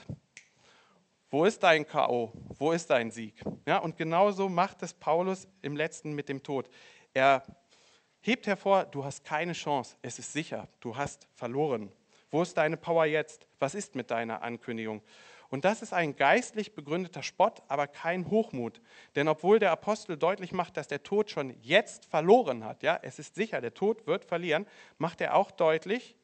wo ist dein K O? Wo ist dein Sieg? Ja, und genauso macht es Paulus im letzten mit dem Tod. Er hebt hervor, du hast keine Chance, es ist sicher, du hast verloren. Wo ist deine Power jetzt? Was ist mit deiner Ankündigung? Und das ist ein geistlich begründeter Spott, aber kein Hochmut. Denn obwohl der Apostel deutlich macht, dass der Tod schon jetzt verloren hat, ja, es ist sicher, der Tod wird verlieren, macht er auch deutlich,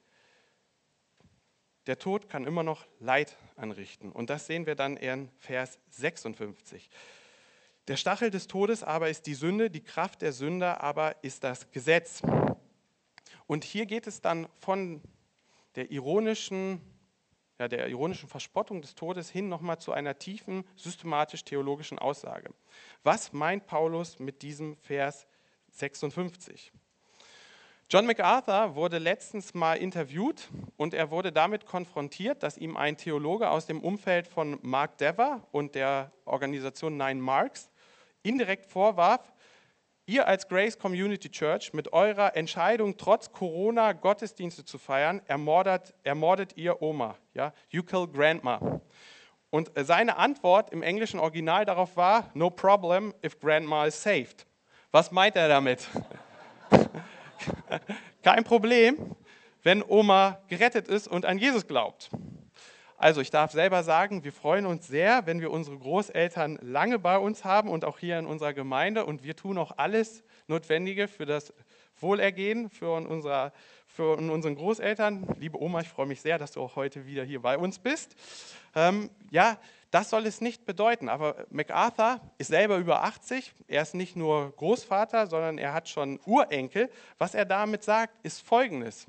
der Tod kann immer noch Leid anrichten. Und das sehen wir dann in Vers sechsundfünfzig. Der Stachel des Todes aber ist die Sünde, die Kraft der Sünder aber ist das Gesetz. Und hier geht es dann von der ironischen Ja, der ironischen Verspottung des Todes hin nochmal zu einer tiefen systematisch-theologischen Aussage. Was meint Paulus mit diesem Vers sechsundfünfzig? John MacArthur wurde letztens mal interviewt und er wurde damit konfrontiert, dass ihm ein Theologe aus dem Umfeld von Mark Dever und der Organisation Nine Marks indirekt vorwarf, ihr als Grace Community Church mit eurer Entscheidung, trotz Corona Gottesdienste zu feiern, ermordet, ermordet ihr Oma. Ja? You kill Grandma. Und seine Antwort im englischen Original darauf war, no problem if Grandma is saved. Was meint er damit? Kein Problem, wenn Oma gerettet ist und an Jesus glaubt. Also ich darf selber sagen, wir freuen uns sehr, wenn wir unsere Großeltern lange bei uns haben und auch hier in unserer Gemeinde. Und wir tun auch alles Notwendige für das Wohlergehen für, unserer, für unseren Großeltern. Liebe Oma, ich freue mich sehr, dass du auch heute wieder hier bei uns bist. Ähm, ja, das soll es nicht bedeuten. Aber MacArthur ist selber über achtzig. Er ist nicht nur Großvater, sondern er hat schon Urenkel. Was er damit sagt, ist Folgendes.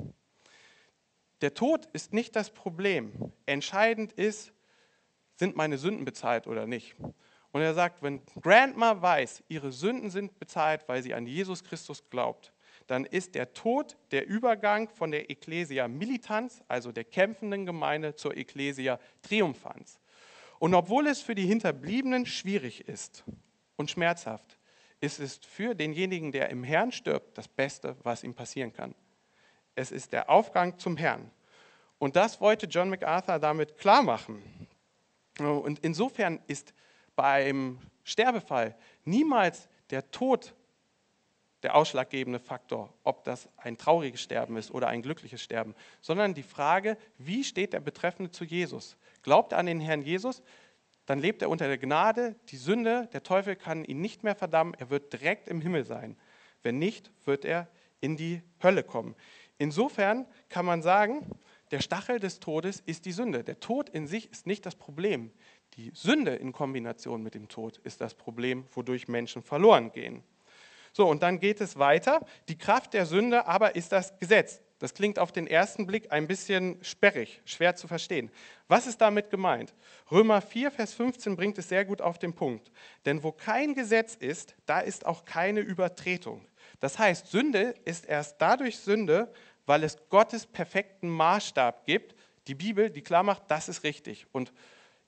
Der Tod ist nicht das Problem. Entscheidend ist, sind meine Sünden bezahlt oder nicht. Und er sagt, wenn Grandma weiß, ihre Sünden sind bezahlt, weil sie an Jesus Christus glaubt, dann ist der Tod der Übergang von der Ecclesia Militanz, also der kämpfenden Gemeinde, zur Ecclesia Triumphanz. Und obwohl es für die Hinterbliebenen schwierig ist und schmerzhaft, ist es für denjenigen, der im Herrn stirbt, das Beste, was ihm passieren kann. Es ist der Aufgang zum Herrn. Und das wollte John MacArthur damit klar machen. Und insofern ist beim Sterbefall niemals der Tod der ausschlaggebende Faktor, ob das ein trauriges Sterben ist oder ein glückliches Sterben, sondern die Frage, wie steht der Betreffende zu Jesus? Glaubt er an den Herrn Jesus, dann lebt er unter der Gnade, die Sünde, der Teufel kann ihn nicht mehr verdammen, er wird direkt im Himmel sein. Wenn nicht, wird er in die Hölle kommen. Insofern kann man sagen, der Stachel des Todes ist die Sünde. Der Tod in sich ist nicht das Problem. Die Sünde in Kombination mit dem Tod ist das Problem, wodurch Menschen verloren gehen. So, und dann geht es weiter. Die Kraft der Sünde aber ist das Gesetz. Das klingt auf den ersten Blick ein bisschen sperrig, schwer zu verstehen. Was ist damit gemeint? Römer vier, Vers fünfzehn bringt es sehr gut auf den Punkt. Denn wo kein Gesetz ist, da ist auch keine Übertretung. Das heißt, Sünde ist erst dadurch Sünde, weil es Gottes perfekten Maßstab gibt. Die Bibel, die klar macht, das ist richtig. Und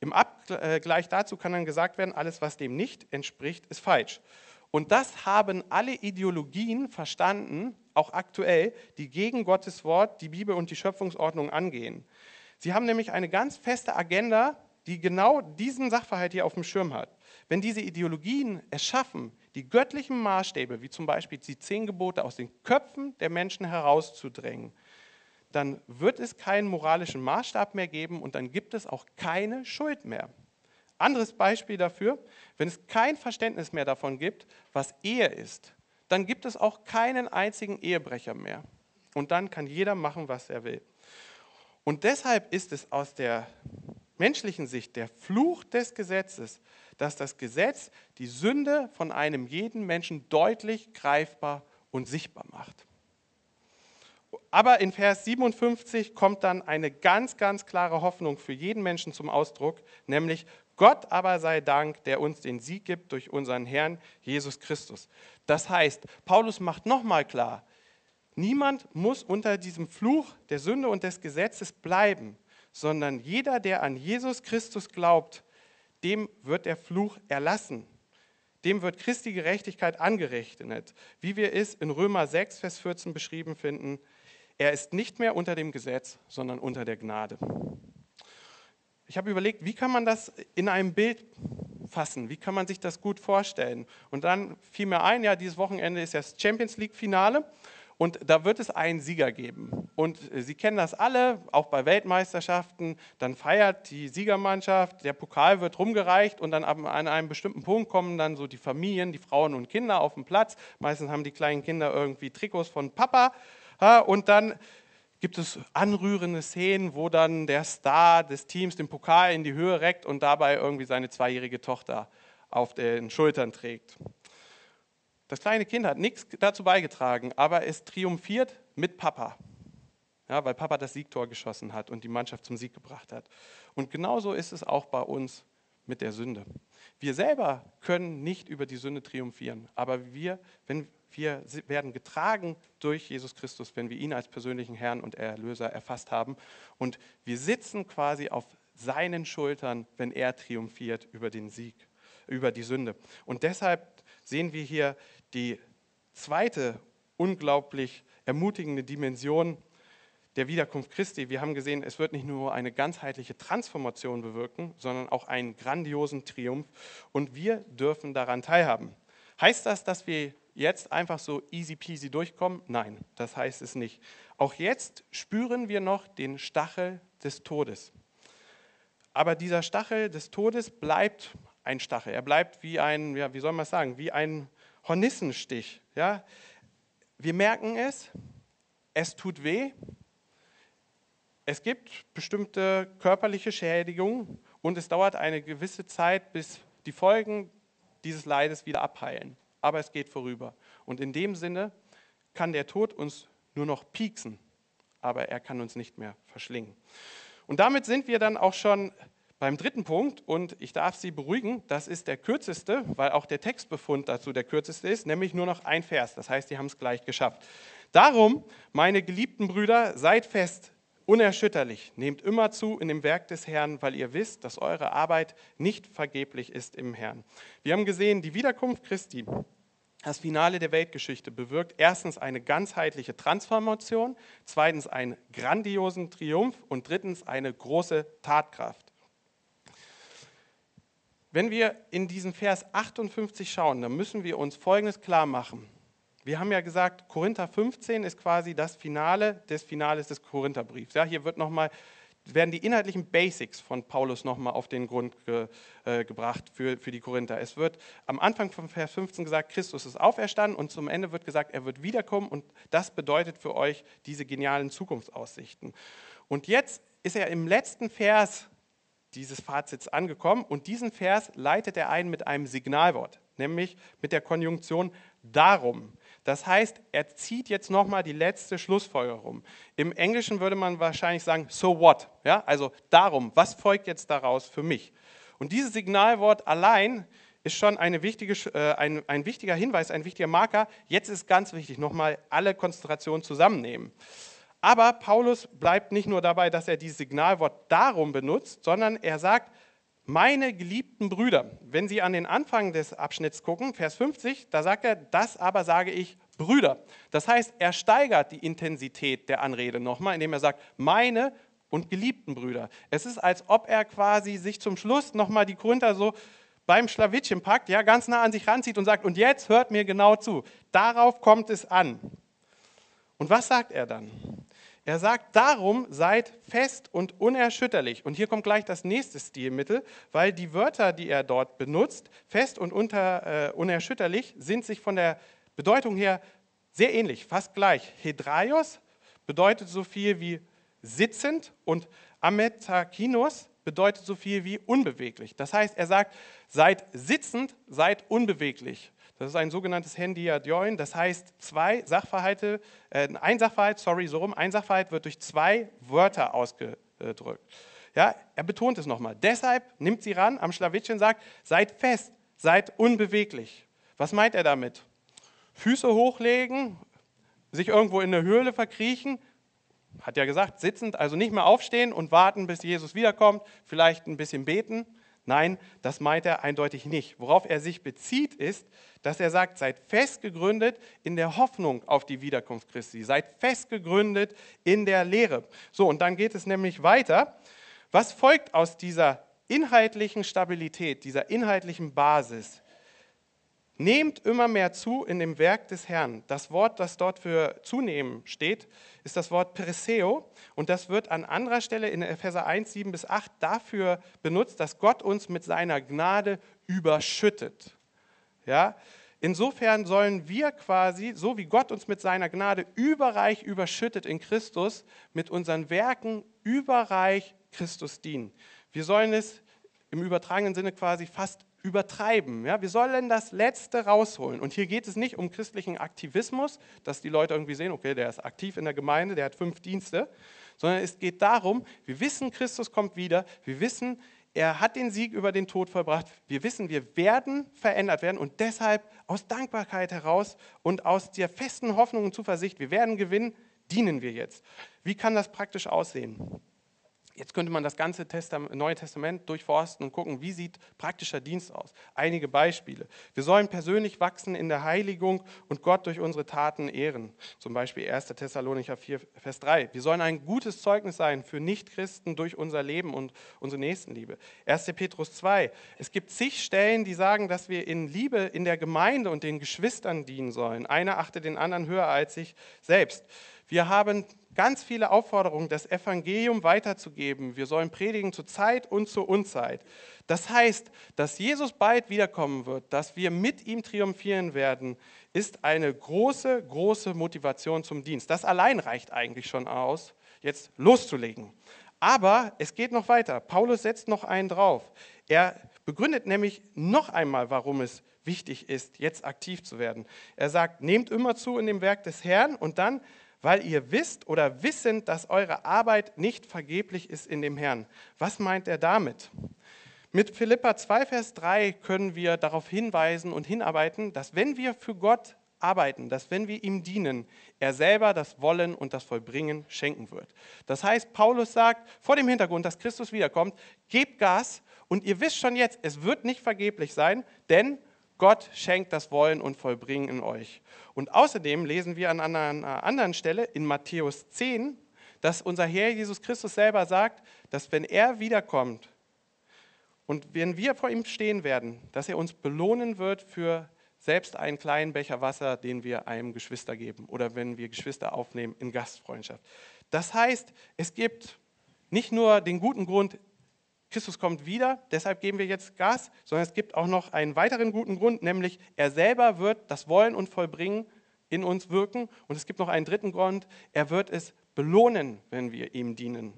Im Abgleich dazu kann dann gesagt werden, alles, was dem nicht entspricht, ist falsch. Und das haben alle Ideologien verstanden, auch aktuell, die gegen Gottes Wort, die Bibel und die Schöpfungsordnung angehen. Sie haben nämlich eine ganz feste Agenda, die genau diesen Sachverhalt hier auf dem Schirm hat. Wenn diese Ideologien es schaffen, die göttlichen Maßstäbe, wie zum Beispiel die zehn Gebote, aus den Köpfen der Menschen herauszudrängen, dann wird es keinen moralischen Maßstab mehr geben und dann gibt es auch keine Schuld mehr. Anderes Beispiel dafür, wenn es kein Verständnis mehr davon gibt, was Ehe ist, dann gibt es auch keinen einzigen Ehebrecher mehr. Und dann kann jeder machen, was er will. Und deshalb ist es aus der menschlichen Sicht der Fluch des Gesetzes, dass das Gesetz die Sünde von einem jeden Menschen deutlich greifbar und sichtbar macht. Aber in Vers siebenundfünfzig kommt dann eine ganz, ganz klare Hoffnung für jeden Menschen zum Ausdruck, nämlich Gott aber sei Dank, der uns den Sieg gibt durch unseren Herrn Jesus Christus. Das heißt, Paulus macht nochmal klar, niemand muss unter diesem Fluch der Sünde und des Gesetzes bleiben, sondern jeder, der an Jesus Christus glaubt, dem wird der Fluch erlassen. Dem wird Christi Gerechtigkeit angerechnet, wie wir es in Römer sechs, Vers vierzehn beschrieben finden. Er ist nicht mehr unter dem Gesetz, sondern unter der Gnade. Ich habe überlegt, wie kann man das in einem Bild fassen? Wie kann man sich das gut vorstellen? Und dann fiel mir ein, ja, dieses Wochenende ist ja das Champions League-Finale. Und da wird es einen Sieger geben. Und Sie kennen das alle, auch bei Weltmeisterschaften. Dann feiert die Siegermannschaft, der Pokal wird rumgereicht und dann an einem bestimmten Punkt kommen dann so die Familien, die Frauen und Kinder auf den Platz. Meistens haben die kleinen Kinder irgendwie Trikots von Papa. Und dann gibt es anrührende Szenen, wo dann der Star des Teams den Pokal in die Höhe reckt und dabei irgendwie seine zweijährige Tochter auf den Schultern trägt. Das kleine Kind hat nichts dazu beigetragen, aber es triumphiert mit Papa, ja, weil Papa das Siegtor geschossen hat und die Mannschaft zum Sieg gebracht hat. Und genauso ist es auch bei uns mit der Sünde. Wir selber können nicht über die Sünde triumphieren, aber wir, wenn wir werden getragen durch Jesus Christus, wenn wir ihn als persönlichen Herrn und Erlöser erfasst haben. Und wir sitzen quasi auf seinen Schultern, wenn er triumphiert über den Sieg, über die Sünde. Und deshalb sehen wir hier die zweite unglaublich ermutigende Dimension der Wiederkunft Christi. Wir haben gesehen, es wird nicht nur eine ganzheitliche Transformation bewirken, sondern auch einen grandiosen Triumph und wir dürfen daran teilhaben. Heißt das, dass wir jetzt einfach so easy peasy durchkommen? Nein, das heißt es nicht. Auch jetzt spüren wir noch den Stachel des Todes. Aber dieser Stachel des Todes bleibt ein Stachel. Er bleibt wie ein, ja, wie soll man es sagen, wie ein Hornissenstich. Ja? Wir merken es, es tut weh, es gibt bestimmte körperliche Schädigungen und es dauert eine gewisse Zeit, bis die Folgen dieses Leides wieder abheilen. Aber es geht vorüber. Und in dem Sinne kann der Tod uns nur noch pieksen, aber er kann uns nicht mehr verschlingen. Und damit sind wir dann auch schon beim dritten Punkt und ich darf Sie beruhigen, das ist der kürzeste, weil auch der Textbefund dazu der kürzeste ist, nämlich nur noch ein Vers. Das heißt, Sie haben es gleich geschafft. Darum, meine geliebten Brüder, seid fest, unerschütterlich, nehmt immer zu in dem Werk des Herrn, weil ihr wisst, dass eure Arbeit nicht vergeblich ist im Herrn. Wir haben gesehen, die Wiederkunft Christi, das Finale der Weltgeschichte, bewirkt erstens eine ganzheitliche Transformation, zweitens einen grandiosen Triumph und drittens eine große Tatkraft. Wenn wir in diesen Vers achtundfünfzig schauen, dann müssen wir uns Folgendes klar machen. Wir haben ja gesagt, Korinther fünfzehn ist quasi das Finale des Finales des Korintherbriefs. Ja, hier wird noch mal, werden die inhaltlichen Basics von Paulus nochmal auf den Grund ge, äh, gebracht für, für die Korinther. Es wird am Anfang von Vers fünfzehn gesagt, Christus ist auferstanden und zum Ende wird gesagt, er wird wiederkommen und das bedeutet für euch diese genialen Zukunftsaussichten. Und jetzt ist er im letzten Vers dieses Fazits angekommen und diesen Vers leitet er ein mit einem Signalwort, nämlich mit der Konjunktion darum. Das heißt, er zieht jetzt nochmal die letzte Schlussfolgerung. Im Englischen würde man wahrscheinlich sagen, so what? Ja, also darum, was folgt jetzt daraus für mich? Und dieses Signalwort allein ist schon eine wichtige, äh, ein, ein wichtiger Hinweis, ein wichtiger Marker. Jetzt ist ganz wichtig, nochmal alle Konzentrationen zusammennehmen. Aber Paulus bleibt nicht nur dabei, dass er dieses Signalwort darum benutzt, sondern er sagt, meine geliebten Brüder. Wenn Sie an den Anfang des Abschnitts gucken, Vers fünfzig, da sagt er, das aber sage ich Brüder. Das heißt, er steigert die Intensität der Anrede nochmal, indem er sagt, meine und geliebten Brüder. Es ist, als ob er quasi sich zum Schluss nochmal die Korinther so beim Schlawittchen packt, ja, ganz nah an sich ranzieht und sagt, und jetzt hört mir genau zu. Darauf kommt es an. Und was sagt er dann? Er sagt, darum seid fest und unerschütterlich. Und hier kommt gleich das nächste Stilmittel, weil die Wörter, die er dort benutzt, fest und unter, äh, unerschütterlich, sind sich von der Bedeutung her sehr ähnlich, fast gleich. Hedraios bedeutet so viel wie sitzend und ametakinos bedeutet so viel wie unbeweglich. Das heißt, er sagt, seid sitzend, seid unbeweglich. Das ist ein sogenanntes Hendiadion, das heißt, zwei Sachverhalte, äh, ein Sachverhalt, sorry, so rum, ein Sachverhalt wird durch zwei Wörter ausgedrückt. Ja, er betont es nochmal. Deshalb nimmt sie ran am Schlawittchen und sagt, seid fest, seid unbeweglich. Was meint er damit? Füße hochlegen, sich irgendwo in der Höhle verkriechen, hat ja gesagt, sitzend, also nicht mehr aufstehen und warten, bis Jesus wiederkommt, vielleicht ein bisschen beten. Nein, das meint er eindeutig nicht. Worauf er sich bezieht, ist, dass er sagt, seid fest gegründet in der Hoffnung auf die Wiederkunft Christi. Seid fest gegründet in der Lehre. So, und dann geht es nämlich weiter. Was folgt aus dieser inhaltlichen Stabilität, dieser inhaltlichen Basis? Nehmt immer mehr zu in dem Werk des Herrn. Das Wort, das dort für zunehmen steht, ist das Wort Periseo. Und das wird an anderer Stelle in Epheser eins, sieben bis acht dafür benutzt, dass Gott uns mit seiner Gnade überschüttet. Ja? Insofern sollen wir quasi, so wie Gott uns mit seiner Gnade überreich überschüttet in Christus, mit unseren Werken überreich Christus dienen. Wir sollen es im übertragenen Sinne quasi fast übertreiben. Ja? Wir sollen das Letzte rausholen. Und hier geht es nicht um christlichen Aktivismus, dass die Leute irgendwie sehen, okay, der ist aktiv in der Gemeinde, der hat fünf Dienste, sondern es geht darum, wir wissen, Christus kommt wieder, wir wissen, er hat den Sieg über den Tod vollbracht, wir wissen, wir werden verändert werden und deshalb aus Dankbarkeit heraus und aus der festen Hoffnung und Zuversicht, wir werden gewinnen, dienen wir jetzt. Wie kann das praktisch aussehen? Jetzt könnte man das ganze Testament, Neue Testament durchforsten und gucken, wie sieht praktischer Dienst aus. Einige Beispiele. Wir sollen persönlich wachsen in der Heiligung und Gott durch unsere Taten ehren. Zum Beispiel erster Thessalonicher vier, Vers drei. Wir sollen ein gutes Zeugnis sein für Nichtchristen durch unser Leben und unsere Nächstenliebe. erster Petrus zwei. Es gibt zig Stellen, die sagen, dass wir in Liebe in der Gemeinde und den Geschwistern dienen sollen. Einer achte den anderen höher als sich selbst. Wir haben ganz viele Aufforderungen, das Evangelium weiterzugeben. Wir sollen predigen zur Zeit und zur Unzeit. Das heißt, dass Jesus bald wiederkommen wird, dass wir mit ihm triumphieren werden, ist eine große, große Motivation zum Dienst. Das allein reicht eigentlich schon aus, jetzt loszulegen. Aber es geht noch weiter. Paulus setzt noch einen drauf. Er begründet nämlich noch einmal, warum es wichtig ist, jetzt aktiv zu werden. Er sagt, nehmt immer zu in dem Werk des Herrn und dann, weil ihr wisst oder wissend, dass eure Arbeit nicht vergeblich ist in dem Herrn. Was meint er damit? Mit Philipper zwei, Vers drei können wir darauf hinweisen und hinarbeiten, dass wenn wir für Gott arbeiten, dass wenn wir ihm dienen, er selber das Wollen und das Vollbringen schenken wird. Das heißt, Paulus sagt, vor dem Hintergrund, dass Christus wiederkommt, gebt Gas und ihr wisst schon jetzt, es wird nicht vergeblich sein, denn Gott schenkt das Wollen und Vollbringen in euch. Und außerdem lesen wir an einer anderen Stelle in Matthäus zehn, dass unser Herr Jesus Christus selber sagt, dass wenn er wiederkommt und wenn wir vor ihm stehen werden, dass er uns belohnen wird für selbst einen kleinen Becher Wasser, den wir einem Geschwister geben oder wenn wir Geschwister aufnehmen in Gastfreundschaft. Das heißt, es gibt nicht nur den guten Grund, Christus kommt wieder, deshalb geben wir jetzt Gas, sondern es gibt auch noch einen weiteren guten Grund, nämlich er selber wird das Wollen und Vollbringen in uns wirken. Und es gibt noch einen dritten Grund, er wird es belohnen, wenn wir ihm dienen.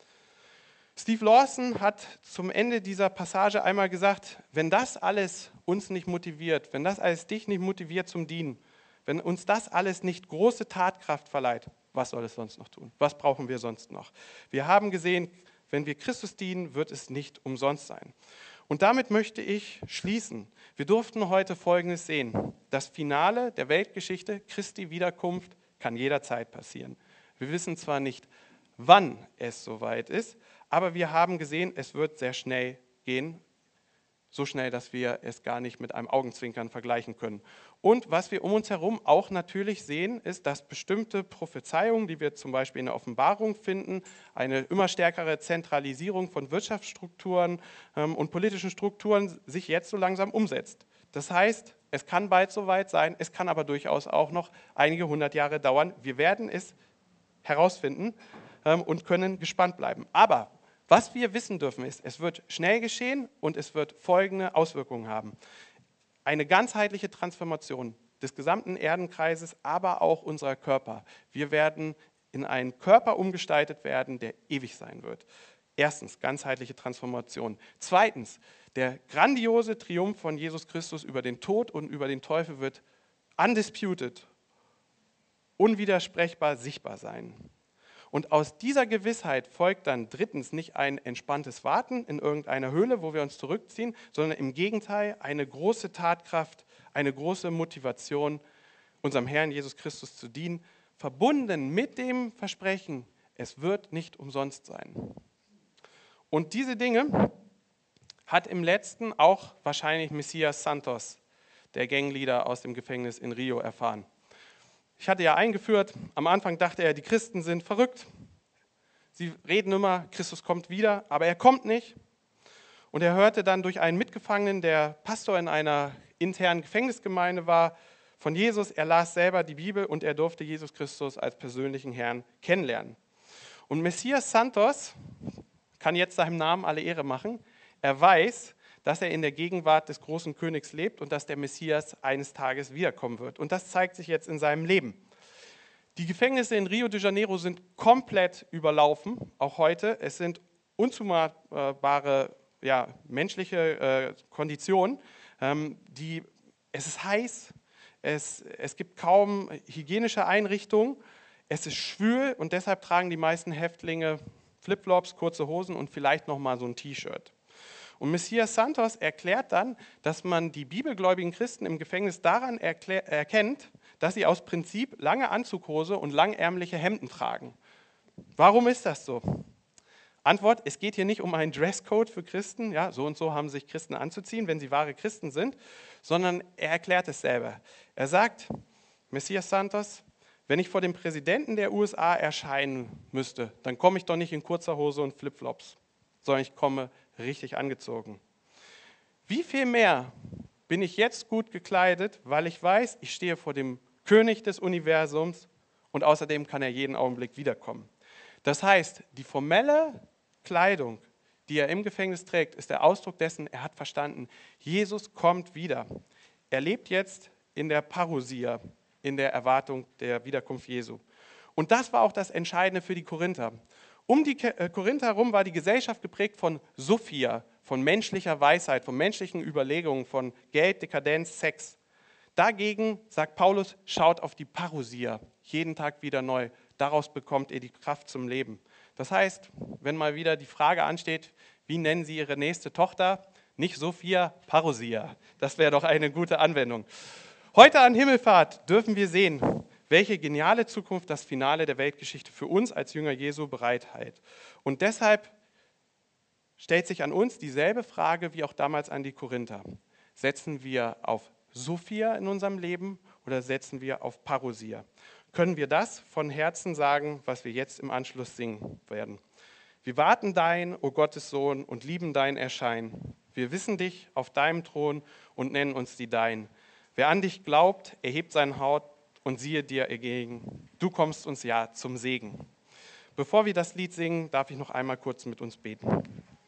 Steve Lawson hat zum Ende dieser Passage einmal gesagt, wenn das alles uns nicht motiviert, wenn das alles dich nicht motiviert zum Dienen, wenn uns das alles nicht große Tatkraft verleiht, was soll es sonst noch tun? Was brauchen wir sonst noch? Wir haben gesehen, wenn wir Christus dienen, wird es nicht umsonst sein. Und damit möchte ich schließen. Wir durften heute Folgendes sehen. Das Finale der Weltgeschichte, Christi Wiederkunft, kann jederzeit passieren. Wir wissen zwar nicht, wann es soweit ist, aber wir haben gesehen, es wird sehr schnell gehen, so schnell, dass wir es gar nicht mit einem Augenzwinkern vergleichen können. Und was wir um uns herum auch natürlich sehen, ist, dass bestimmte Prophezeiungen, die wir zum Beispiel in der Offenbarung finden, eine immer stärkere Zentralisierung von Wirtschaftsstrukturen ähm, und politischen Strukturen sich jetzt so langsam umsetzt. Das heißt, es kann bald soweit sein, es kann aber durchaus auch noch einige hundert Jahre dauern. Wir werden es herausfinden ähm, und können gespannt bleiben. Aber was wir wissen dürfen ist, es wird schnell geschehen und es wird folgende Auswirkungen haben. Eine ganzheitliche Transformation des gesamten Erdenkreises, aber auch unserer Körper. Wir werden in einen Körper umgestaltet werden, der ewig sein wird. Erstens, ganzheitliche Transformation. Zweitens, der grandiose Triumph von Jesus Christus über den Tod und über den Teufel wird undisputed, unwidersprechbar sichtbar sein. Und aus dieser Gewissheit folgt dann drittens nicht ein entspanntes Warten in irgendeiner Höhle, wo wir uns zurückziehen, sondern im Gegenteil eine große Tatkraft, eine große Motivation, unserem Herrn Jesus Christus zu dienen, verbunden mit dem Versprechen, es wird nicht umsonst sein. Und diese Dinge hat im letzten auch wahrscheinlich Messias Santos, der Gangleader aus dem Gefängnis in Rio, erfahren. Ich hatte ja eingeführt, am Anfang dachte er, die Christen sind verrückt. Sie reden immer, Christus kommt wieder, aber er kommt nicht. Und er hörte dann durch einen Mitgefangenen, der Pastor in einer internen Gefängnisgemeinde war, von Jesus. Er las selber die Bibel und er durfte Jesus Christus als persönlichen Herrn kennenlernen. Und Messias Santos kann jetzt seinem Namen alle Ehre machen. Er weiß, dass er in der Gegenwart des großen Königs lebt und dass der Messias eines Tages wiederkommen wird. Und das zeigt sich jetzt in seinem Leben. Die Gefängnisse in Rio de Janeiro sind komplett überlaufen, auch heute. Es sind unzumutbare ja, menschliche äh, Konditionen. Ähm, die, es ist heiß, es, es gibt kaum hygienische Einrichtungen, es ist schwül und deshalb tragen die meisten Häftlinge Flipflops, kurze Hosen und vielleicht nochmal so ein T-Shirt. Und Messias Santos erklärt dann, dass man die bibelgläubigen Christen im Gefängnis daran erklär, erkennt, dass sie aus Prinzip lange Anzughose und langärmliche Hemden tragen. Warum ist das so? Antwort, es geht hier nicht um einen Dresscode für Christen, ja, so und so haben sich Christen anzuziehen, wenn sie wahre Christen sind, sondern er erklärt es selber. Er sagt, Messias Santos, wenn ich vor dem Präsidenten der U S A erscheinen müsste, dann komme ich doch nicht in kurzer Hose und Flipflops, sondern ich komme richtig angezogen. Wie viel mehr bin ich jetzt gut gekleidet, weil ich weiß, ich stehe vor dem König des Universums und außerdem kann er jeden Augenblick wiederkommen. Das heißt, die formelle Kleidung, die er im Gefängnis trägt, ist der Ausdruck dessen, er hat verstanden, Jesus kommt wieder. Er lebt jetzt in der Parousia, in der Erwartung der Wiederkunft Jesu. Und das war auch das Entscheidende für die Korinther. Um die Korinther herum war die Gesellschaft geprägt von Sophia, von menschlicher Weisheit, von menschlichen Überlegungen, von Geld, Dekadenz, Sex. Dagegen, sagt Paulus, schaut auf die Parousia, jeden Tag wieder neu. Daraus bekommt ihr die Kraft zum Leben. Das heißt, wenn mal wieder die Frage ansteht, wie nennen Sie Ihre nächste Tochter? Nicht Sophia, Parousia. Das wäre doch eine gute Anwendung. Heute an Himmelfahrt dürfen wir sehen, welche geniale Zukunft das Finale der Weltgeschichte für uns als Jünger Jesu bereithält. Und deshalb stellt sich an uns dieselbe Frage wie auch damals an die Korinther. Setzen wir auf Sophia in unserem Leben oder setzen wir auf Parousia? Können wir das von Herzen sagen, was wir jetzt im Anschluss singen werden? Wir warten dein, o Gottes Sohn, und lieben dein Erscheinen. Wir wissen dich auf deinem Thron und nennen uns die Dein. Wer an dich glaubt, erhebt sein Haupt und siehe dir entgegen. Du kommst uns ja zum Segen. Bevor wir das Lied singen, darf ich noch einmal kurz mit uns beten.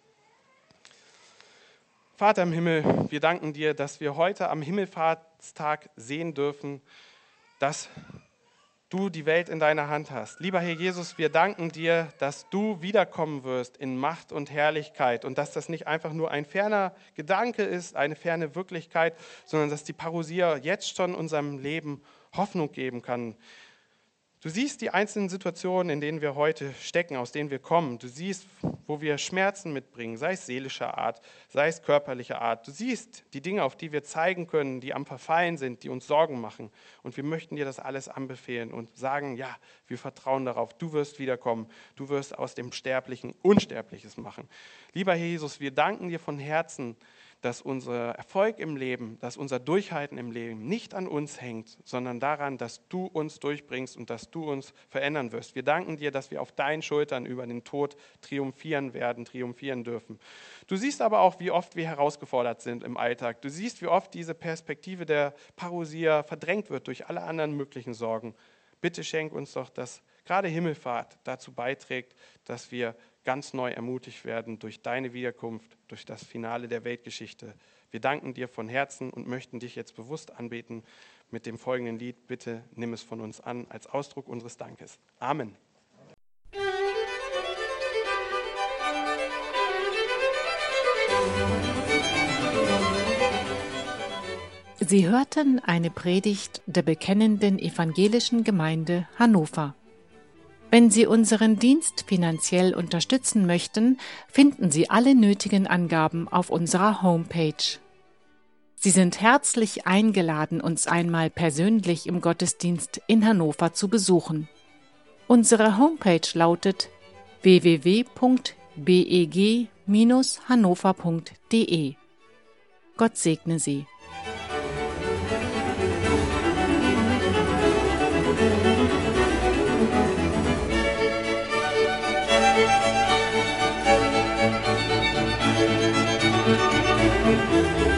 Vater im Himmel, wir danken dir, dass wir heute am Himmelfahrtstag sehen dürfen, dass du die Welt in deiner Hand hast. Lieber Herr Jesus, wir danken dir, dass du wiederkommen wirst in Macht und Herrlichkeit und dass das nicht einfach nur ein ferner Gedanke ist, eine ferne Wirklichkeit, sondern dass die Parousia jetzt schon unserem Leben Hoffnung geben kann. Du siehst die einzelnen Situationen, in denen wir heute stecken, aus denen wir kommen. Du siehst, wo wir Schmerzen mitbringen, sei es seelischer Art, sei es körperlicher Art. Du siehst die Dinge, auf die wir zeigen können, die am Verfallen sind, die uns Sorgen machen. Und wir möchten dir das alles anbefehlen und sagen, ja, wir vertrauen darauf, du wirst wiederkommen. Du wirst aus dem Sterblichen Unsterbliches machen. Lieber Herr Jesus, wir danken dir von Herzen, dass unser Erfolg im Leben, dass unser Durchhalten im Leben nicht an uns hängt, sondern daran, dass du uns durchbringst und dass du uns verändern wirst. Wir danken dir, dass wir auf deinen Schultern über den Tod triumphieren werden, triumphieren dürfen. Du siehst aber auch, wie oft wir herausgefordert sind im Alltag. Du siehst, wie oft diese Perspektive der Parousia verdrängt wird durch alle anderen möglichen Sorgen. Bitte schenk uns doch, dass gerade Himmelfahrt dazu beiträgt, dass wir ganz neu ermutigt werden durch deine Wiederkunft, durch das Finale der Weltgeschichte. Wir danken dir von Herzen und möchten dich jetzt bewusst anbeten mit dem folgenden Lied. Bitte nimm es von uns an als Ausdruck unseres Dankes. Amen. Sie hörten eine Predigt der Bekennenden Evangelischen Gemeinde Hannover. Wenn Sie unseren Dienst finanziell unterstützen möchten, finden Sie alle nötigen Angaben auf unserer Homepage. Sie sind herzlich eingeladen, uns einmal persönlich im Gottesdienst in Hannover zu besuchen. Unsere Homepage lautet w w w punkt b e g Bindestrich hannover punkt d e. Gott segne Sie. Musik